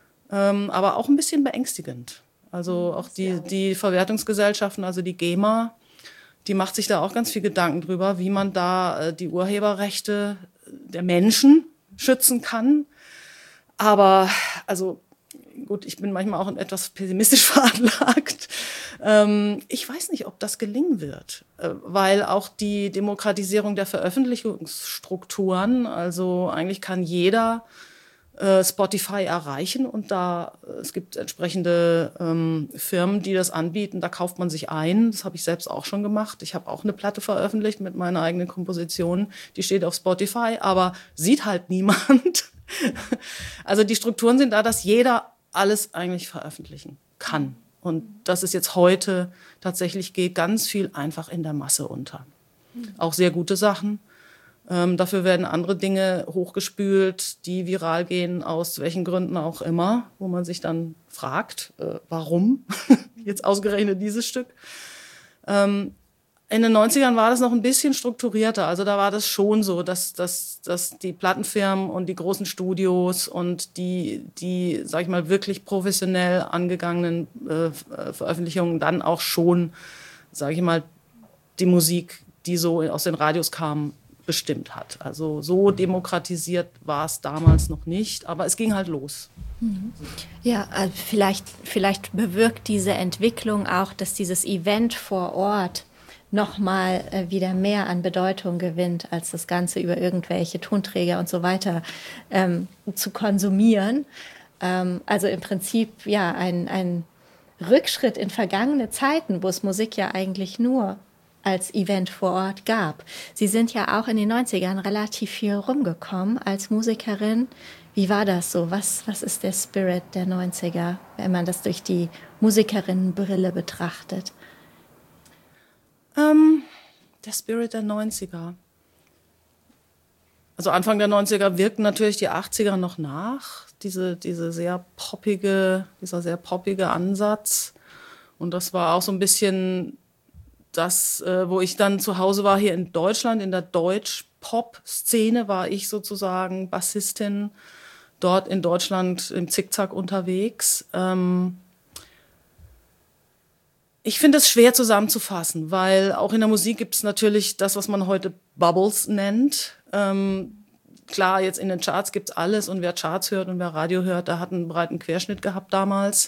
aber auch ein bisschen beängstigend. Also auch die Verwertungsgesellschaften, also die GEMA, die macht sich da auch ganz viel Gedanken drüber, wie man da die Urheberrechte der Menschen schützen kann. Aber, also gut, ich bin manchmal auch etwas pessimistisch veranlagt. Ich weiß nicht, ob das gelingen wird, weil auch die Demokratisierung der Veröffentlichungsstrukturen, also eigentlich kann jeder Spotify erreichen und es gibt entsprechende Firmen, die das anbieten, da kauft man sich ein. Das habe ich selbst auch schon gemacht. Ich habe auch eine Platte veröffentlicht mit meiner eigenen Komposition. Die steht auf Spotify, aber sieht halt niemand. Also die Strukturen sind da, dass jeder alles eigentlich veröffentlichen kann. Und dass es jetzt heute tatsächlich geht, ganz viel einfach in der Masse unter. Auch sehr gute Sachen. Dafür werden andere Dinge hochgespült, die viral gehen, aus welchen Gründen auch immer, wo man sich dann fragt, warum jetzt ausgerechnet dieses Stück. In den 90ern war das noch ein bisschen strukturierter. Also da war das schon so, dass die Plattenfirmen und die großen Studios und die sag ich mal, wirklich professionell angegangenen Veröffentlichungen dann auch schon, sag ich mal, die Musik, die so aus den Radios kam, bestimmt hat. Also so demokratisiert war es damals noch nicht, aber es ging halt los. Ja, vielleicht bewirkt diese Entwicklung auch, dass dieses Event vor Ort nochmal wieder mehr an Bedeutung gewinnt, als das Ganze über irgendwelche Tonträger und so weiter zu konsumieren. Also im Prinzip ja ein Rückschritt in vergangene Zeiten, wo es Musik ja eigentlich nur als Event vor Ort gab. Sie sind ja auch in den 90ern relativ viel rumgekommen als Musikerin. Wie war das so? Was ist der Spirit der 90er, wenn man das durch die Musikerinnenbrille betrachtet? Der Spirit der 90er. Also Anfang der 90er wirkten natürlich die 80er noch nach. Dieser sehr poppige Ansatz. Und das war auch so ein bisschen das, wo ich dann zu Hause war hier in Deutschland, in der Deutsch-Pop-Szene war ich sozusagen Bassistin, dort in Deutschland im Zickzack unterwegs. Ich finde es schwer zusammenzufassen, weil auch in der Musik gibt es natürlich das, was man heute Bubbles nennt. Klar, jetzt in den Charts gibt es alles und wer Charts hört und wer Radio hört, der hat einen breiten Querschnitt gehabt damals.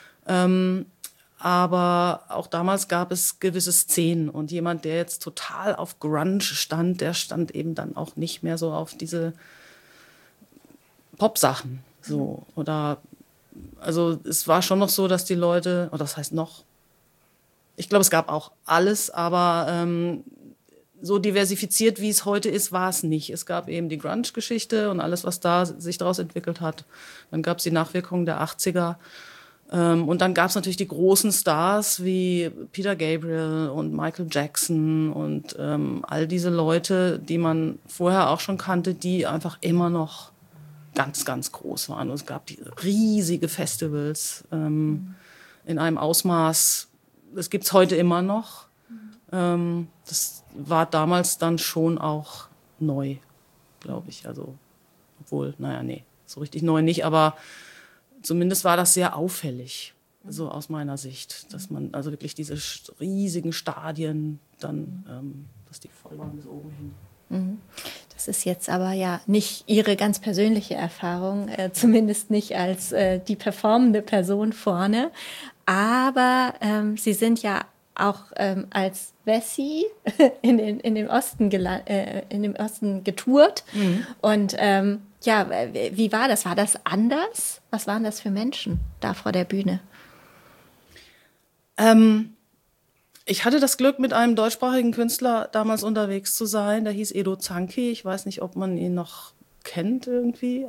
Aber auch damals gab es gewisse Szenen und jemand, der jetzt total auf Grunge stand, der stand eben dann auch nicht mehr so auf diese Pop-Sachen. So. Oder, also es war schon noch so, dass die Leute, oder das heißt noch, ich glaube, es gab auch alles, aber so diversifiziert, wie es heute ist, war es nicht. Es gab eben die Grunge-Geschichte und alles, was da sich daraus entwickelt hat. Dann gab es die Nachwirkungen der 80er. Und dann gab es natürlich die großen Stars wie Peter Gabriel und Michael Jackson und all diese Leute, die man vorher auch schon kannte, die einfach immer noch ganz, ganz groß waren. Und es gab die riesige Festivals in einem Ausmaß, das gibt es heute immer noch. Das war damals dann schon auch neu, glaube ich. Also, obwohl, so richtig neu nicht, aber zumindest war das sehr auffällig, so aus meiner Sicht, dass man also wirklich diese riesigen Stadien dann, dass die voll waren bis oben hin. Das ist jetzt aber ja nicht Ihre ganz persönliche Erfahrung, zumindest nicht als die performende Person vorne. Aber Sie sind ja auch als Wessi in dem Osten getourt. Und ja, wie war das? War das anders? Was waren das für Menschen da vor der Bühne? Ich hatte das Glück, mit einem deutschsprachigen Künstler damals unterwegs zu sein. Der hieß Edo Zanki. Ich weiß nicht, ob man ihn noch kennt irgendwie.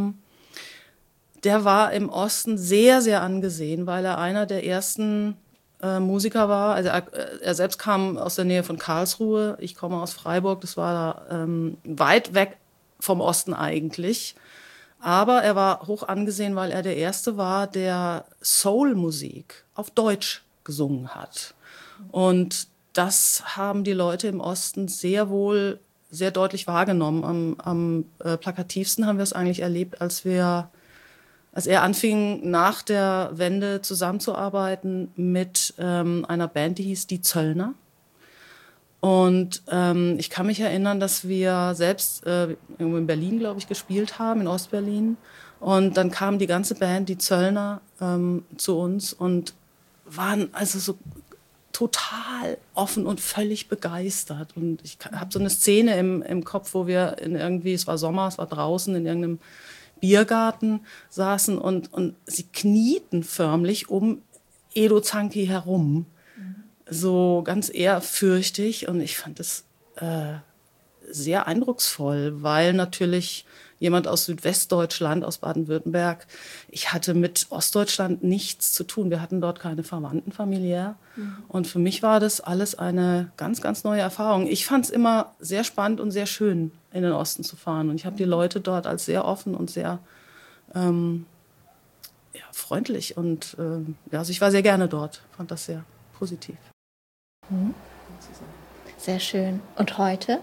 Der war im Osten sehr, sehr angesehen, weil er einer der ersten Musiker war. Also er selbst kam aus der Nähe von Karlsruhe. Ich komme aus Freiburg. Das war da weit weg vom Osten eigentlich. Aber er war hoch angesehen, weil er der Erste war, der Soul-Musik auf Deutsch gesungen hat. Und das haben die Leute im Osten sehr deutlich wahrgenommen. Am plakativsten haben wir es eigentlich erlebt, als er anfing, nach der Wende zusammenzuarbeiten mit einer Band, die hieß Die Zöllner. Und ich kann mich erinnern, dass wir selbst irgendwo in Berlin, glaube ich, gespielt haben, in Ostberlin. Und dann kam die ganze Band, Die Zöllner, zu uns und waren also so total offen und völlig begeistert. Und ich habe so eine Szene im Kopf, wo wir es war Sommer, es war draußen in irgendeinem Biergarten saßen und sie knieten förmlich um Edo Zanki herum. So ganz ehrfürchtig. Und ich fand das sehr eindrucksvoll, weil natürlich jemand aus Südwestdeutschland, aus Baden-Württemberg, ich hatte mit Ostdeutschland nichts zu tun. Wir hatten dort keine Verwandten familiär. Und für mich war das alles eine ganz, ganz neue Erfahrung. Ich fand es immer sehr spannend und sehr schön, in den Osten zu fahren. Und ich habe die Leute dort als sehr offen und sehr freundlich. Und also ich war sehr gerne dort, fand das sehr positiv. Sehr schön. Und heute?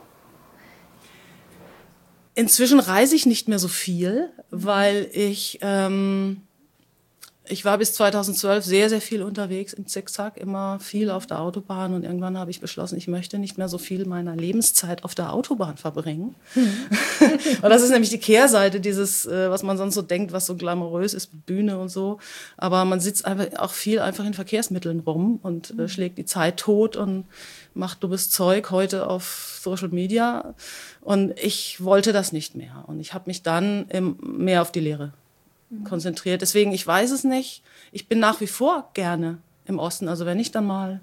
Inzwischen reise ich nicht mehr so viel, weil ich Ich war bis 2012 sehr, sehr viel unterwegs im Zickzack, immer viel auf der Autobahn. Und irgendwann habe ich beschlossen, ich möchte nicht mehr so viel meiner Lebenszeit auf der Autobahn verbringen. Und das ist nämlich die Kehrseite dieses, was man sonst so denkt, was so glamourös ist, Bühne und so. Aber man sitzt einfach auch viel einfach in Verkehrsmitteln rum und schlägt die Zeit tot und macht dummes Zeug heute auf Social Media. Und ich wollte das nicht mehr. Und ich habe mich dann mehr auf die Lehre konzentriert. Deswegen, ich weiß es nicht. Ich bin nach wie vor gerne im Osten. Also wenn ich dann mal...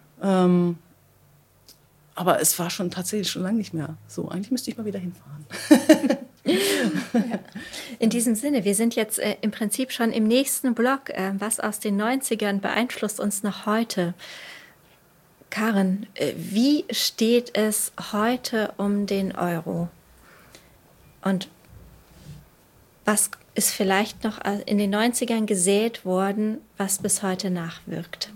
aber es war schon tatsächlich schon lange nicht mehr so. Eigentlich müsste ich mal wieder hinfahren. In diesem Sinne, wir sind jetzt im Prinzip schon im nächsten Block. Was aus den 90ern beeinflusst uns noch heute? Karin, wie steht es heute um den Euro? Und was ist vielleicht noch in den 90ern gesät worden, was bis heute nachwirkt?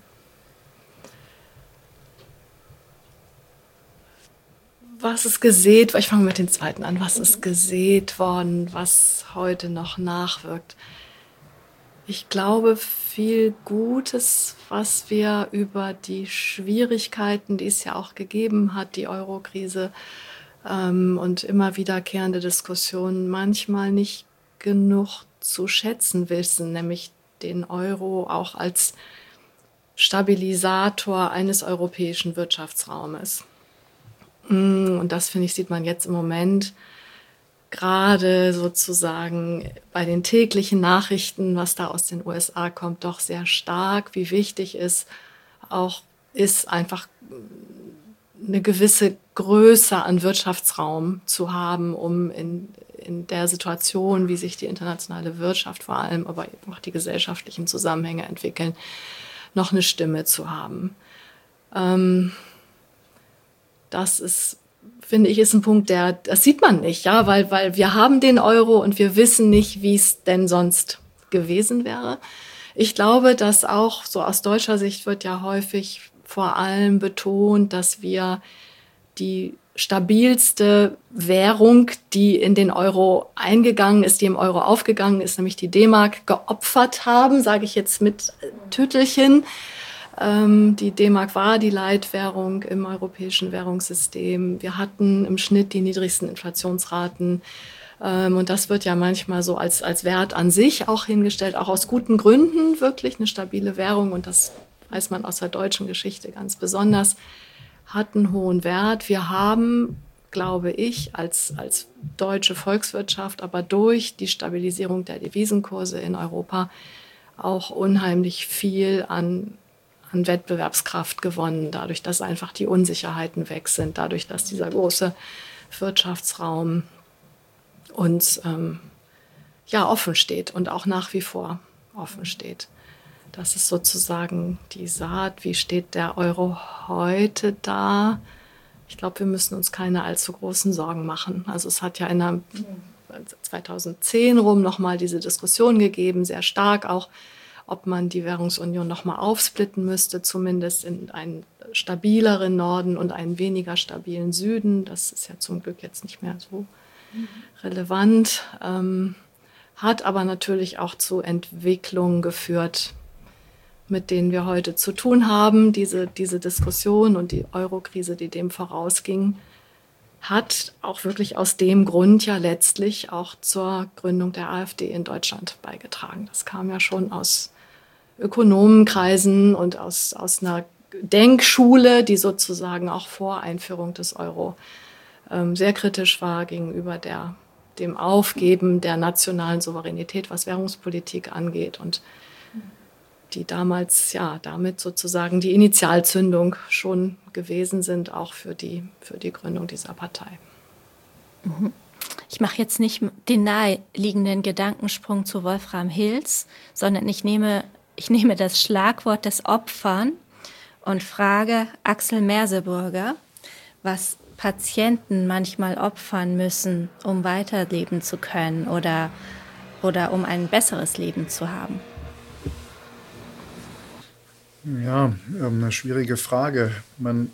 Was ist gesät? Ich fange mit dem zweiten an. Was ist gesät worden, was heute noch nachwirkt? Ich glaube, viel Gutes, was wir über die Schwierigkeiten, die es ja auch gegeben hat, die Euro-Krise und immer wiederkehrende Diskussionen, manchmal nicht genug zu schätzen wissen, nämlich den Euro auch als Stabilisator eines europäischen Wirtschaftsraumes. Und das, finde ich, sieht man jetzt im Moment gerade sozusagen bei den täglichen Nachrichten, was da aus den USA kommt, doch sehr stark, wie wichtig es auch ist, einfach eine gewisse Größe an Wirtschaftsraum zu haben, um in der Situation, wie sich die internationale Wirtschaft vor allem, aber eben auch die gesellschaftlichen Zusammenhänge entwickeln, noch eine Stimme zu haben. Das ist, finde ich, ist ein Punkt, das sieht man nicht, ja, weil wir haben den Euro und wir wissen nicht, wie es denn sonst gewesen wäre. Ich glaube, dass auch so aus deutscher Sicht wird ja häufig vor allem betont, dass wir die stabilste Währung, die in den Euro eingegangen ist, die im Euro aufgegangen ist, nämlich die D-Mark, geopfert haben, sage ich jetzt mit Tüttelchen. Die D-Mark war die Leitwährung im europäischen Währungssystem. Wir hatten im Schnitt die niedrigsten Inflationsraten. Und das wird ja manchmal so als Wert an sich auch hingestellt, auch aus guten Gründen wirklich eine stabile Währung. Und das weiß man aus der deutschen Geschichte ganz besonders, hat einen hohen Wert. Wir haben, glaube ich, als deutsche Volkswirtschaft, aber durch die Stabilisierung der Devisenkurse in Europa auch unheimlich viel an Wettbewerbskraft gewonnen, dadurch, dass einfach die Unsicherheiten weg sind, dadurch, dass dieser große Wirtschaftsraum uns offen steht und auch nach wie vor offen steht. Das ist sozusagen die Saat. Wie steht der Euro heute da? Ich glaube, wir müssen uns keine allzu großen Sorgen machen. Also es hat ja in 2010 rum nochmal diese Diskussion gegeben, sehr stark auch, ob man die Währungsunion nochmal aufsplitten müsste, zumindest in einen stabileren Norden und einen weniger stabilen Süden. Das ist ja zum Glück jetzt nicht mehr so relevant. Hat aber natürlich auch zu Entwicklungen geführt, mit denen wir heute zu tun haben. Diese Diskussion und die Euro-Krise, die dem vorausging, hat auch wirklich aus dem Grund ja letztlich auch zur Gründung der AfD in Deutschland beigetragen. Das kam ja schon aus Ökonomenkreisen und aus einer Denkschule, die sozusagen auch vor Einführung des Euro sehr kritisch war gegenüber dem Aufgeben der nationalen Souveränität, was Währungspolitik angeht, und die damals ja damit sozusagen die Initialzündung schon gewesen sind, auch für die Gründung dieser Partei. Ich mache jetzt nicht den naheliegenden Gedankensprung zu Wolfram Hills, sondern ich nehme das Schlagwort des Opfern und frage Axel Merseburger, was Patienten manchmal opfern müssen, um weiterleben zu können oder um ein besseres Leben zu haben. Ja, eine schwierige Frage. Man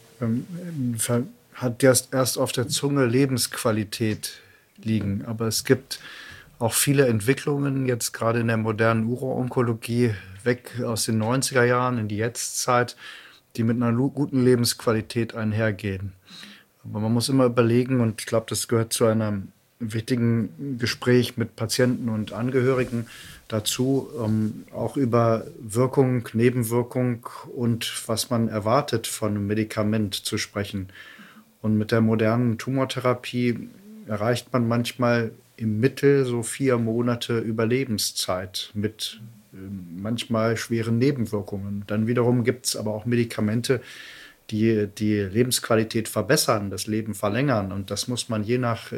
hat erst auf der Zunge Lebensqualität liegen, aber es gibt auch viele Entwicklungen jetzt gerade in der modernen Uro-Onkologie weg aus den 90er Jahren in die Jetztzeit, die mit einer guten Lebensqualität einhergehen. Aber man muss immer überlegen, und ich glaube, das gehört zu einem wichtigen Gespräch mit Patienten und Angehörigen dazu, auch über Wirkung, Nebenwirkung und was man erwartet von einem Medikament zu sprechen. Und mit der modernen Tumortherapie erreicht man manchmal im Mittel so 4 Monate Überlebenszeit mit manchmal schweren Nebenwirkungen. Dann wiederum gibt es aber auch Medikamente, die die Lebensqualität verbessern, das Leben verlängern. Und das muss man je nach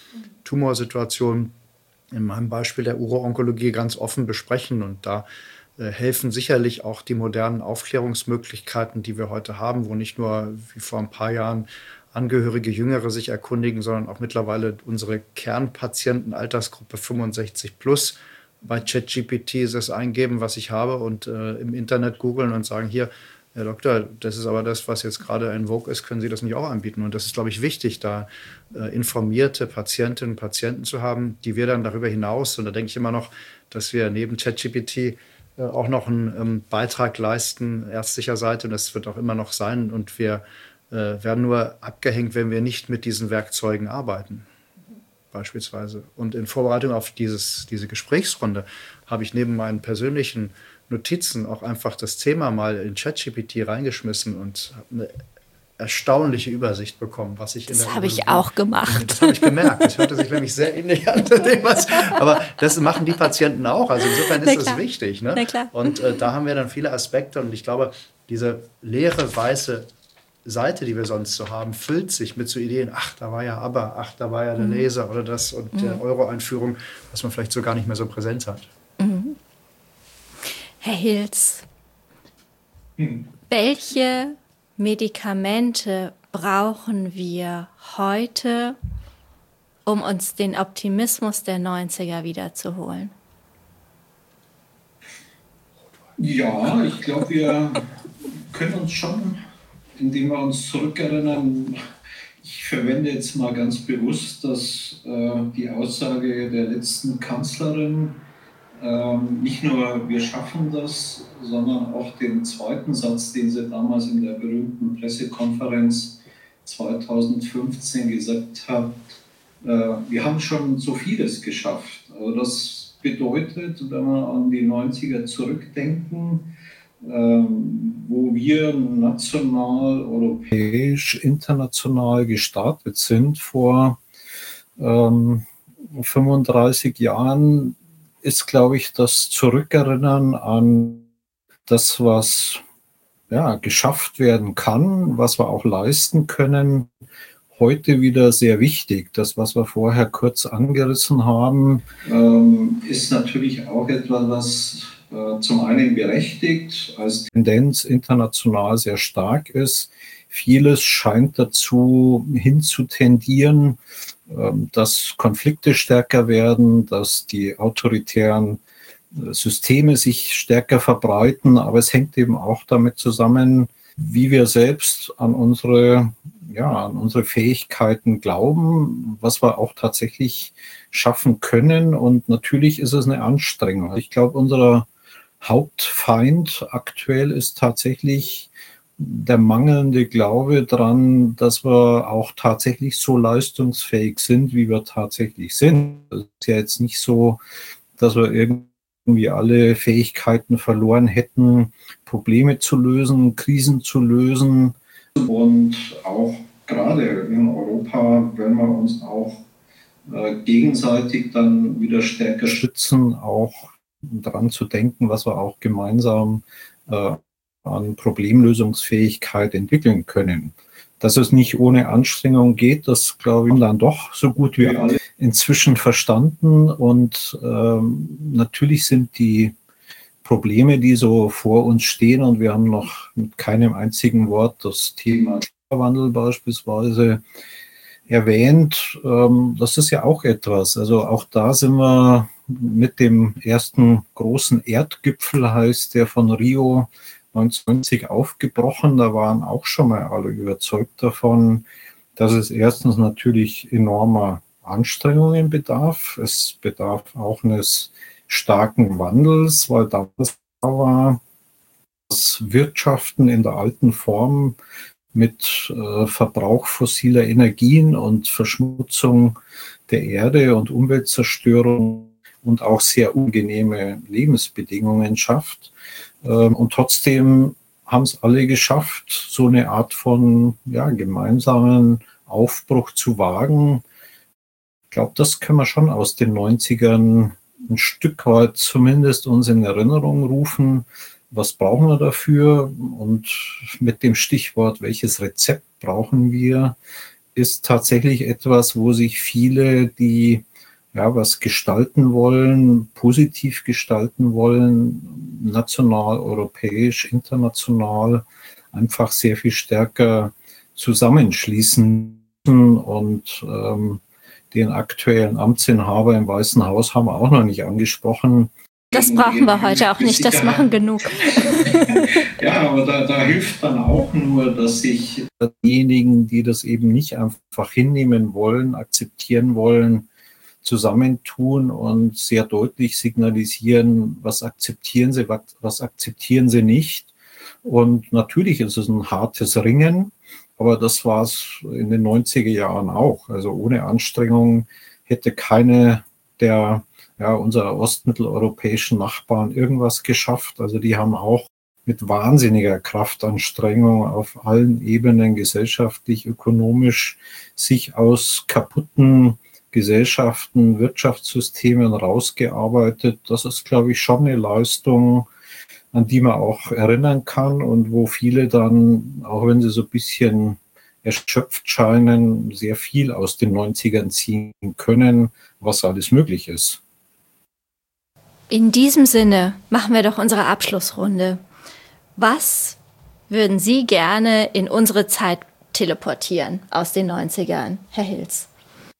Tumorsituation in meinem Beispiel der Uro-Onkologie ganz offen besprechen. Und da helfen sicherlich auch die modernen Aufklärungsmöglichkeiten, die wir heute haben, wo nicht nur wie vor ein paar Jahren Angehörige, Jüngere sich erkundigen, sondern auch mittlerweile unsere Kernpatienten, Altersgruppe 65 plus, bei ChatGPT das eingeben, was ich habe, und im Internet googeln und sagen, hier, Herr Doktor, das ist aber das, was jetzt gerade in Vogue ist, können Sie das nicht auch anbieten? Und das ist, glaube ich, wichtig, da informierte Patientinnen und Patienten zu haben, die wir dann darüber hinaus, und da denke ich immer noch, dass wir neben ChatGPT auch noch einen Beitrag leisten, ärztlicher Seite, und das wird auch immer noch sein, und wir werden nur abgehängt, wenn wir nicht mit diesen Werkzeugen arbeiten, beispielsweise. Und in Vorbereitung auf diese Gesprächsrunde habe ich neben meinen persönlichen Notizen auch einfach das Thema mal in ChatGPT reingeschmissen und habe eine erstaunliche Übersicht bekommen, was ich in der Das habe ich auch gemacht. Das habe ich gemerkt. Das hörte sich nämlich sehr ähnlich an dem, aber das machen die Patienten auch. Also insofern ist das wichtig. Ne? Und da haben wir dann viele Aspekte, und ich glaube, diese leere weiße Seite, die wir sonst so haben, füllt sich mit so Ideen, ach, da war ja aber, ach, da war ja der Laser oder das und der Euro-Einführung, was man vielleicht so gar nicht mehr so präsent hat. Herr Hilz, welche Medikamente brauchen wir heute, um uns den Optimismus der 90er wiederzuholen? Ja, ich glaube, wir können uns schon, indem wir uns zurückerinnern, ich verwende jetzt mal ganz bewusst die Aussage der letzten Kanzlerin, nicht nur wir schaffen das, sondern auch den zweiten Satz, den sie damals in der berühmten Pressekonferenz 2015 gesagt hat, wir haben schon so vieles geschafft. Also das bedeutet, wenn wir an die 90er zurückdenken, wo wir national, europäisch, international gestartet sind vor 35 Jahren, ist, glaube ich, das Zurückerinnern an das, was geschafft werden kann, was wir auch leisten können, heute wieder sehr wichtig. Das, was wir vorher kurz angerissen haben, ist natürlich auch etwas, was zum einen berechtigt, als Tendenz international sehr stark ist. Vieles scheint dazu hinzutendieren, dass Konflikte stärker werden, dass die autoritären Systeme sich stärker verbreiten. Aber es hängt eben auch damit zusammen, wie wir selbst an unsere Fähigkeiten glauben, was wir auch tatsächlich schaffen können. Und natürlich ist es eine Anstrengung. Ich glaube, unser Hauptfeind aktuell ist tatsächlich der mangelnde Glaube daran, dass wir auch tatsächlich so leistungsfähig sind, wie wir tatsächlich sind. Es ist ja jetzt nicht so, dass wir irgendwie alle Fähigkeiten verloren hätten, Probleme zu lösen, Krisen zu lösen. Und auch gerade in Europa, wenn wir uns auch gegenseitig dann wieder stärker stützen, auch daran zu denken, was wir auch gemeinsam an Problemlösungsfähigkeit entwickeln können. Dass es nicht ohne Anstrengung geht, das, glaube ich, dann doch so gut wie alle inzwischen verstanden. Und natürlich sind die Probleme, die so vor uns stehen, und wir haben noch mit keinem einzigen Wort das Thema Klimawandel beispielsweise erwähnt. Das ist ja auch etwas. Also auch da sind wir mit dem ersten großen Erdgipfel, heißt der, von Rio 1990 aufgebrochen. Da waren auch schon mal alle überzeugt davon, dass es erstens natürlich enormer Anstrengungen bedarf. Es bedarf auch eines starken Wandels, weil damals war das Wirtschaften in der alten Form mit Verbrauch fossiler Energien und Verschmutzung der Erde und Umweltzerstörung und auch sehr unangenehme Lebensbedingungen schafft. Und trotzdem haben es alle geschafft, so eine Art von gemeinsamen Aufbruch zu wagen. Ich glaube, das können wir schon aus den 90ern ein Stück weit zumindest uns in Erinnerung rufen. Was brauchen wir dafür? Und mit dem Stichwort, welches Rezept brauchen wir, ist tatsächlich etwas, wo sich viele, die was gestalten wollen, positiv gestalten wollen, national, europäisch, international, einfach sehr viel stärker zusammenschließen müssen. Und den aktuellen Amtsinhaber im Weißen Haus haben wir auch noch nicht angesprochen. Das brauchen wir heute auch nicht, das machen genug. Ja, aber da hilft dann auch nur, dass sich diejenigen, die das eben nicht einfach hinnehmen wollen, akzeptieren wollen, zusammentun und sehr deutlich signalisieren, was akzeptieren sie nicht. Und natürlich ist es ein hartes Ringen, aber das war es in den 90er Jahren auch. Also ohne Anstrengung hätte keine der unserer ostmitteleuropäischen Nachbarn irgendwas geschafft. Also die haben auch mit wahnsinniger Kraftanstrengung auf allen Ebenen, gesellschaftlich, ökonomisch, sich aus kaputten Gesellschaften, Wirtschaftssystemen rausgearbeitet. Das ist, glaube ich, schon eine Leistung, an die man auch erinnern kann und wo viele dann, auch wenn sie so ein bisschen erschöpft scheinen, sehr viel aus den 90ern ziehen können, was alles möglich ist. In diesem Sinne machen wir doch unsere Abschlussrunde. Was würden Sie gerne in unsere Zeit teleportieren aus den 90ern, Herr Hilz?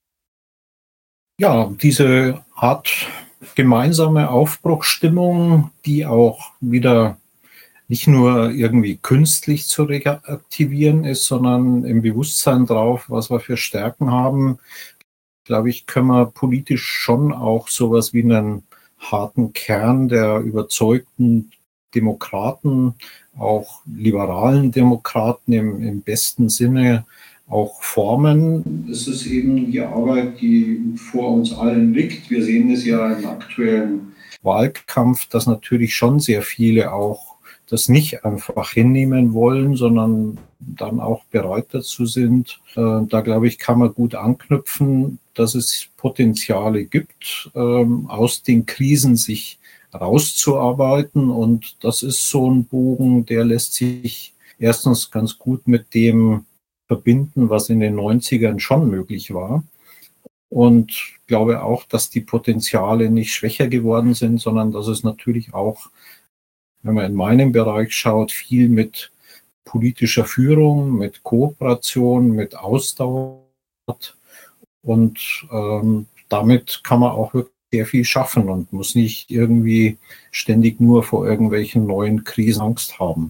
Ja, diese Art gemeinsame Aufbruchsstimmung, die auch wieder nicht nur irgendwie künstlich zu reaktivieren ist, sondern im Bewusstsein drauf, was wir für Stärken haben, glaube ich, können wir politisch schon auch sowas wie einen harten Kern der überzeugten Demokraten, auch liberalen Demokraten im besten Sinne auch formen. Es ist eben die Arbeit, die vor uns allen liegt. Wir sehen es ja im aktuellen Wahlkampf, dass natürlich schon sehr viele auch das nicht einfach hinnehmen wollen, sondern dann auch bereit dazu sind. Da, glaube ich, kann man gut anknüpfen, dass es Potenziale gibt, aus den Krisen sich rauszuarbeiten. Und das ist so ein Bogen, der lässt sich erstens ganz gut mit dem verbinden, was in den 90ern schon möglich war. Und glaube auch, dass die Potenziale nicht schwächer geworden sind, sondern dass es natürlich auch, wenn man in meinem Bereich schaut, viel mit politischer Führung, mit Kooperation, mit Ausdauer hat. Und damit kann man auch wirklich sehr viel schaffen und muss nicht irgendwie ständig nur vor irgendwelchen neuen Krisen Angst haben.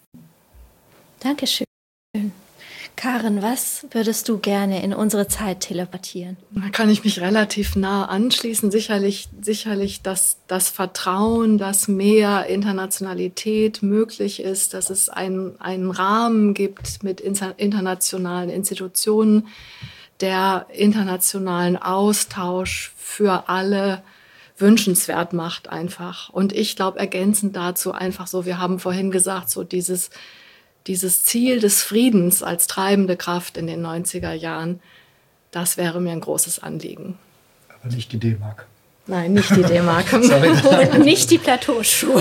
Dankeschön. Karen, was würdest du gerne in unsere Zeit teleportieren? Da kann ich mich relativ nah anschließen. Sicherlich das Vertrauen, dass mehr Internationalität möglich ist, dass es einen Rahmen gibt mit internationalen Institutionen, der internationalen Austausch für alle wünschenswert macht einfach. Und ich glaube, ergänzend dazu einfach so, wir haben vorhin gesagt, so dieses Ziel des Friedens als treibende Kraft in den 90er Jahren, das wäre mir ein großes Anliegen. Aber nicht die D-Mark. Nein, nicht die D-Mark. Und nicht die Plateauschuhe.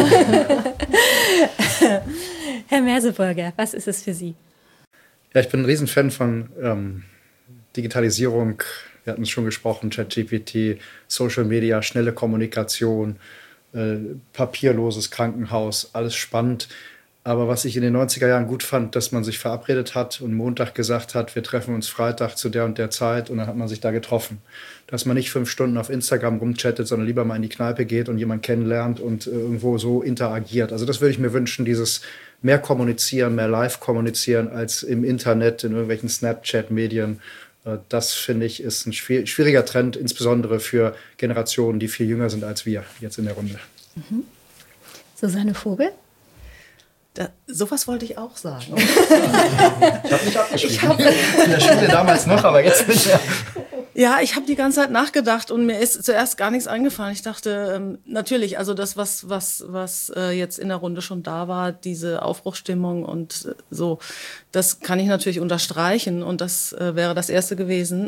Herr Merseburger, was ist es für Sie? Ja, ich bin ein Riesenfan von Digitalisierung. Wir hatten es schon gesprochen, ChatGPT, Social Media, schnelle Kommunikation, papierloses Krankenhaus, alles spannend. Aber was ich in den 90er Jahren gut fand, dass man sich verabredet hat und Montag gesagt hat, wir treffen uns Freitag zu der und der Zeit und dann hat man sich da getroffen. Dass man nicht 5 Stunden auf Instagram rumchattet, sondern lieber mal in die Kneipe geht und jemanden kennenlernt und irgendwo so interagiert. Also das würde ich mir wünschen, dieses mehr kommunizieren, mehr live kommunizieren als im Internet, in irgendwelchen Snapchat-Medien. Das, finde ich, ist ein schwieriger Trend, insbesondere für Generationen, die viel jünger sind als wir jetzt in der Runde. Susanne Vogel? Sowas wollte ich auch sagen. Ich habe nicht abgeschrieben. In der Schule damals noch, aber jetzt nicht mehr. Ja, ich habe die ganze Zeit nachgedacht und mir ist zuerst gar nichts eingefallen. Ich dachte, natürlich, also das, was jetzt in der Runde schon da war, diese Aufbruchsstimmung und so, das kann ich natürlich unterstreichen und das wäre das Erste gewesen.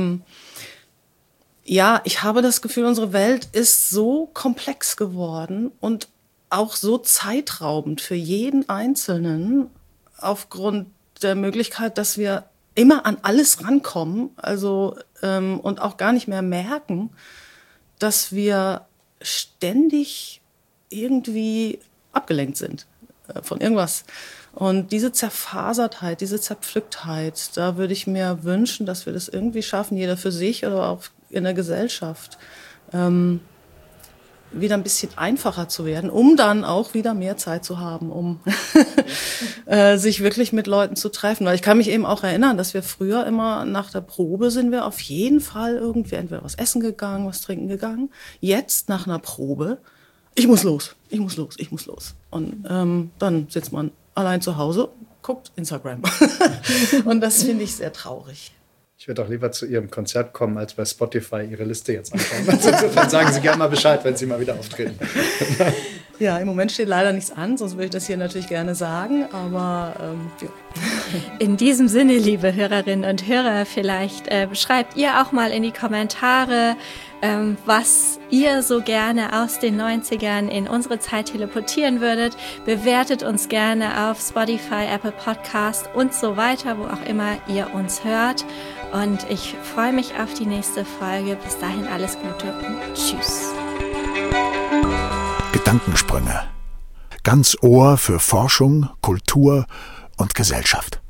Ja, ich habe das Gefühl, unsere Welt ist so komplex geworden und auch so zeitraubend für jeden Einzelnen aufgrund der Möglichkeit, dass wir immer an alles rankommen, also und auch gar nicht mehr merken, dass wir ständig irgendwie abgelenkt sind von irgendwas. Und diese Zerfasertheit, diese Zerpflücktheit, da würde ich mir wünschen, dass wir das irgendwie schaffen, jeder für sich oder auch in der Gesellschaft, wieder ein bisschen einfacher zu werden, um dann auch wieder mehr Zeit zu haben, um sich wirklich mit Leuten zu treffen. Weil ich kann mich eben auch erinnern, dass wir früher immer nach der Probe sind wir auf jeden Fall irgendwie entweder was essen gegangen, was trinken gegangen. Jetzt nach einer Probe, ich muss los. Und dann sitzt man allein zu Hause, guckt Instagram. Und das finde ich sehr traurig. Ich würde auch lieber zu Ihrem Konzert kommen, als bei Spotify Ihre Liste jetzt anschauen. Also insofern sagen Sie gerne mal Bescheid, wenn Sie mal wieder auftreten. Ja, im Moment steht leider nichts an, sonst würde ich das hier natürlich gerne sagen, aber ja. In diesem Sinne, liebe Hörerinnen und Hörer, vielleicht schreibt ihr auch mal in die Kommentare, was ihr so gerne aus den 90ern in unsere Zeit teleportieren würdet. Bewertet uns gerne auf Spotify, Apple Podcast und so weiter, wo auch immer ihr uns hört. Und ich freue mich auf die nächste Folge. Bis dahin alles Gute und tschüss. Gedankensprünge. Ganz Ohr für Forschung, Kultur und Gesellschaft.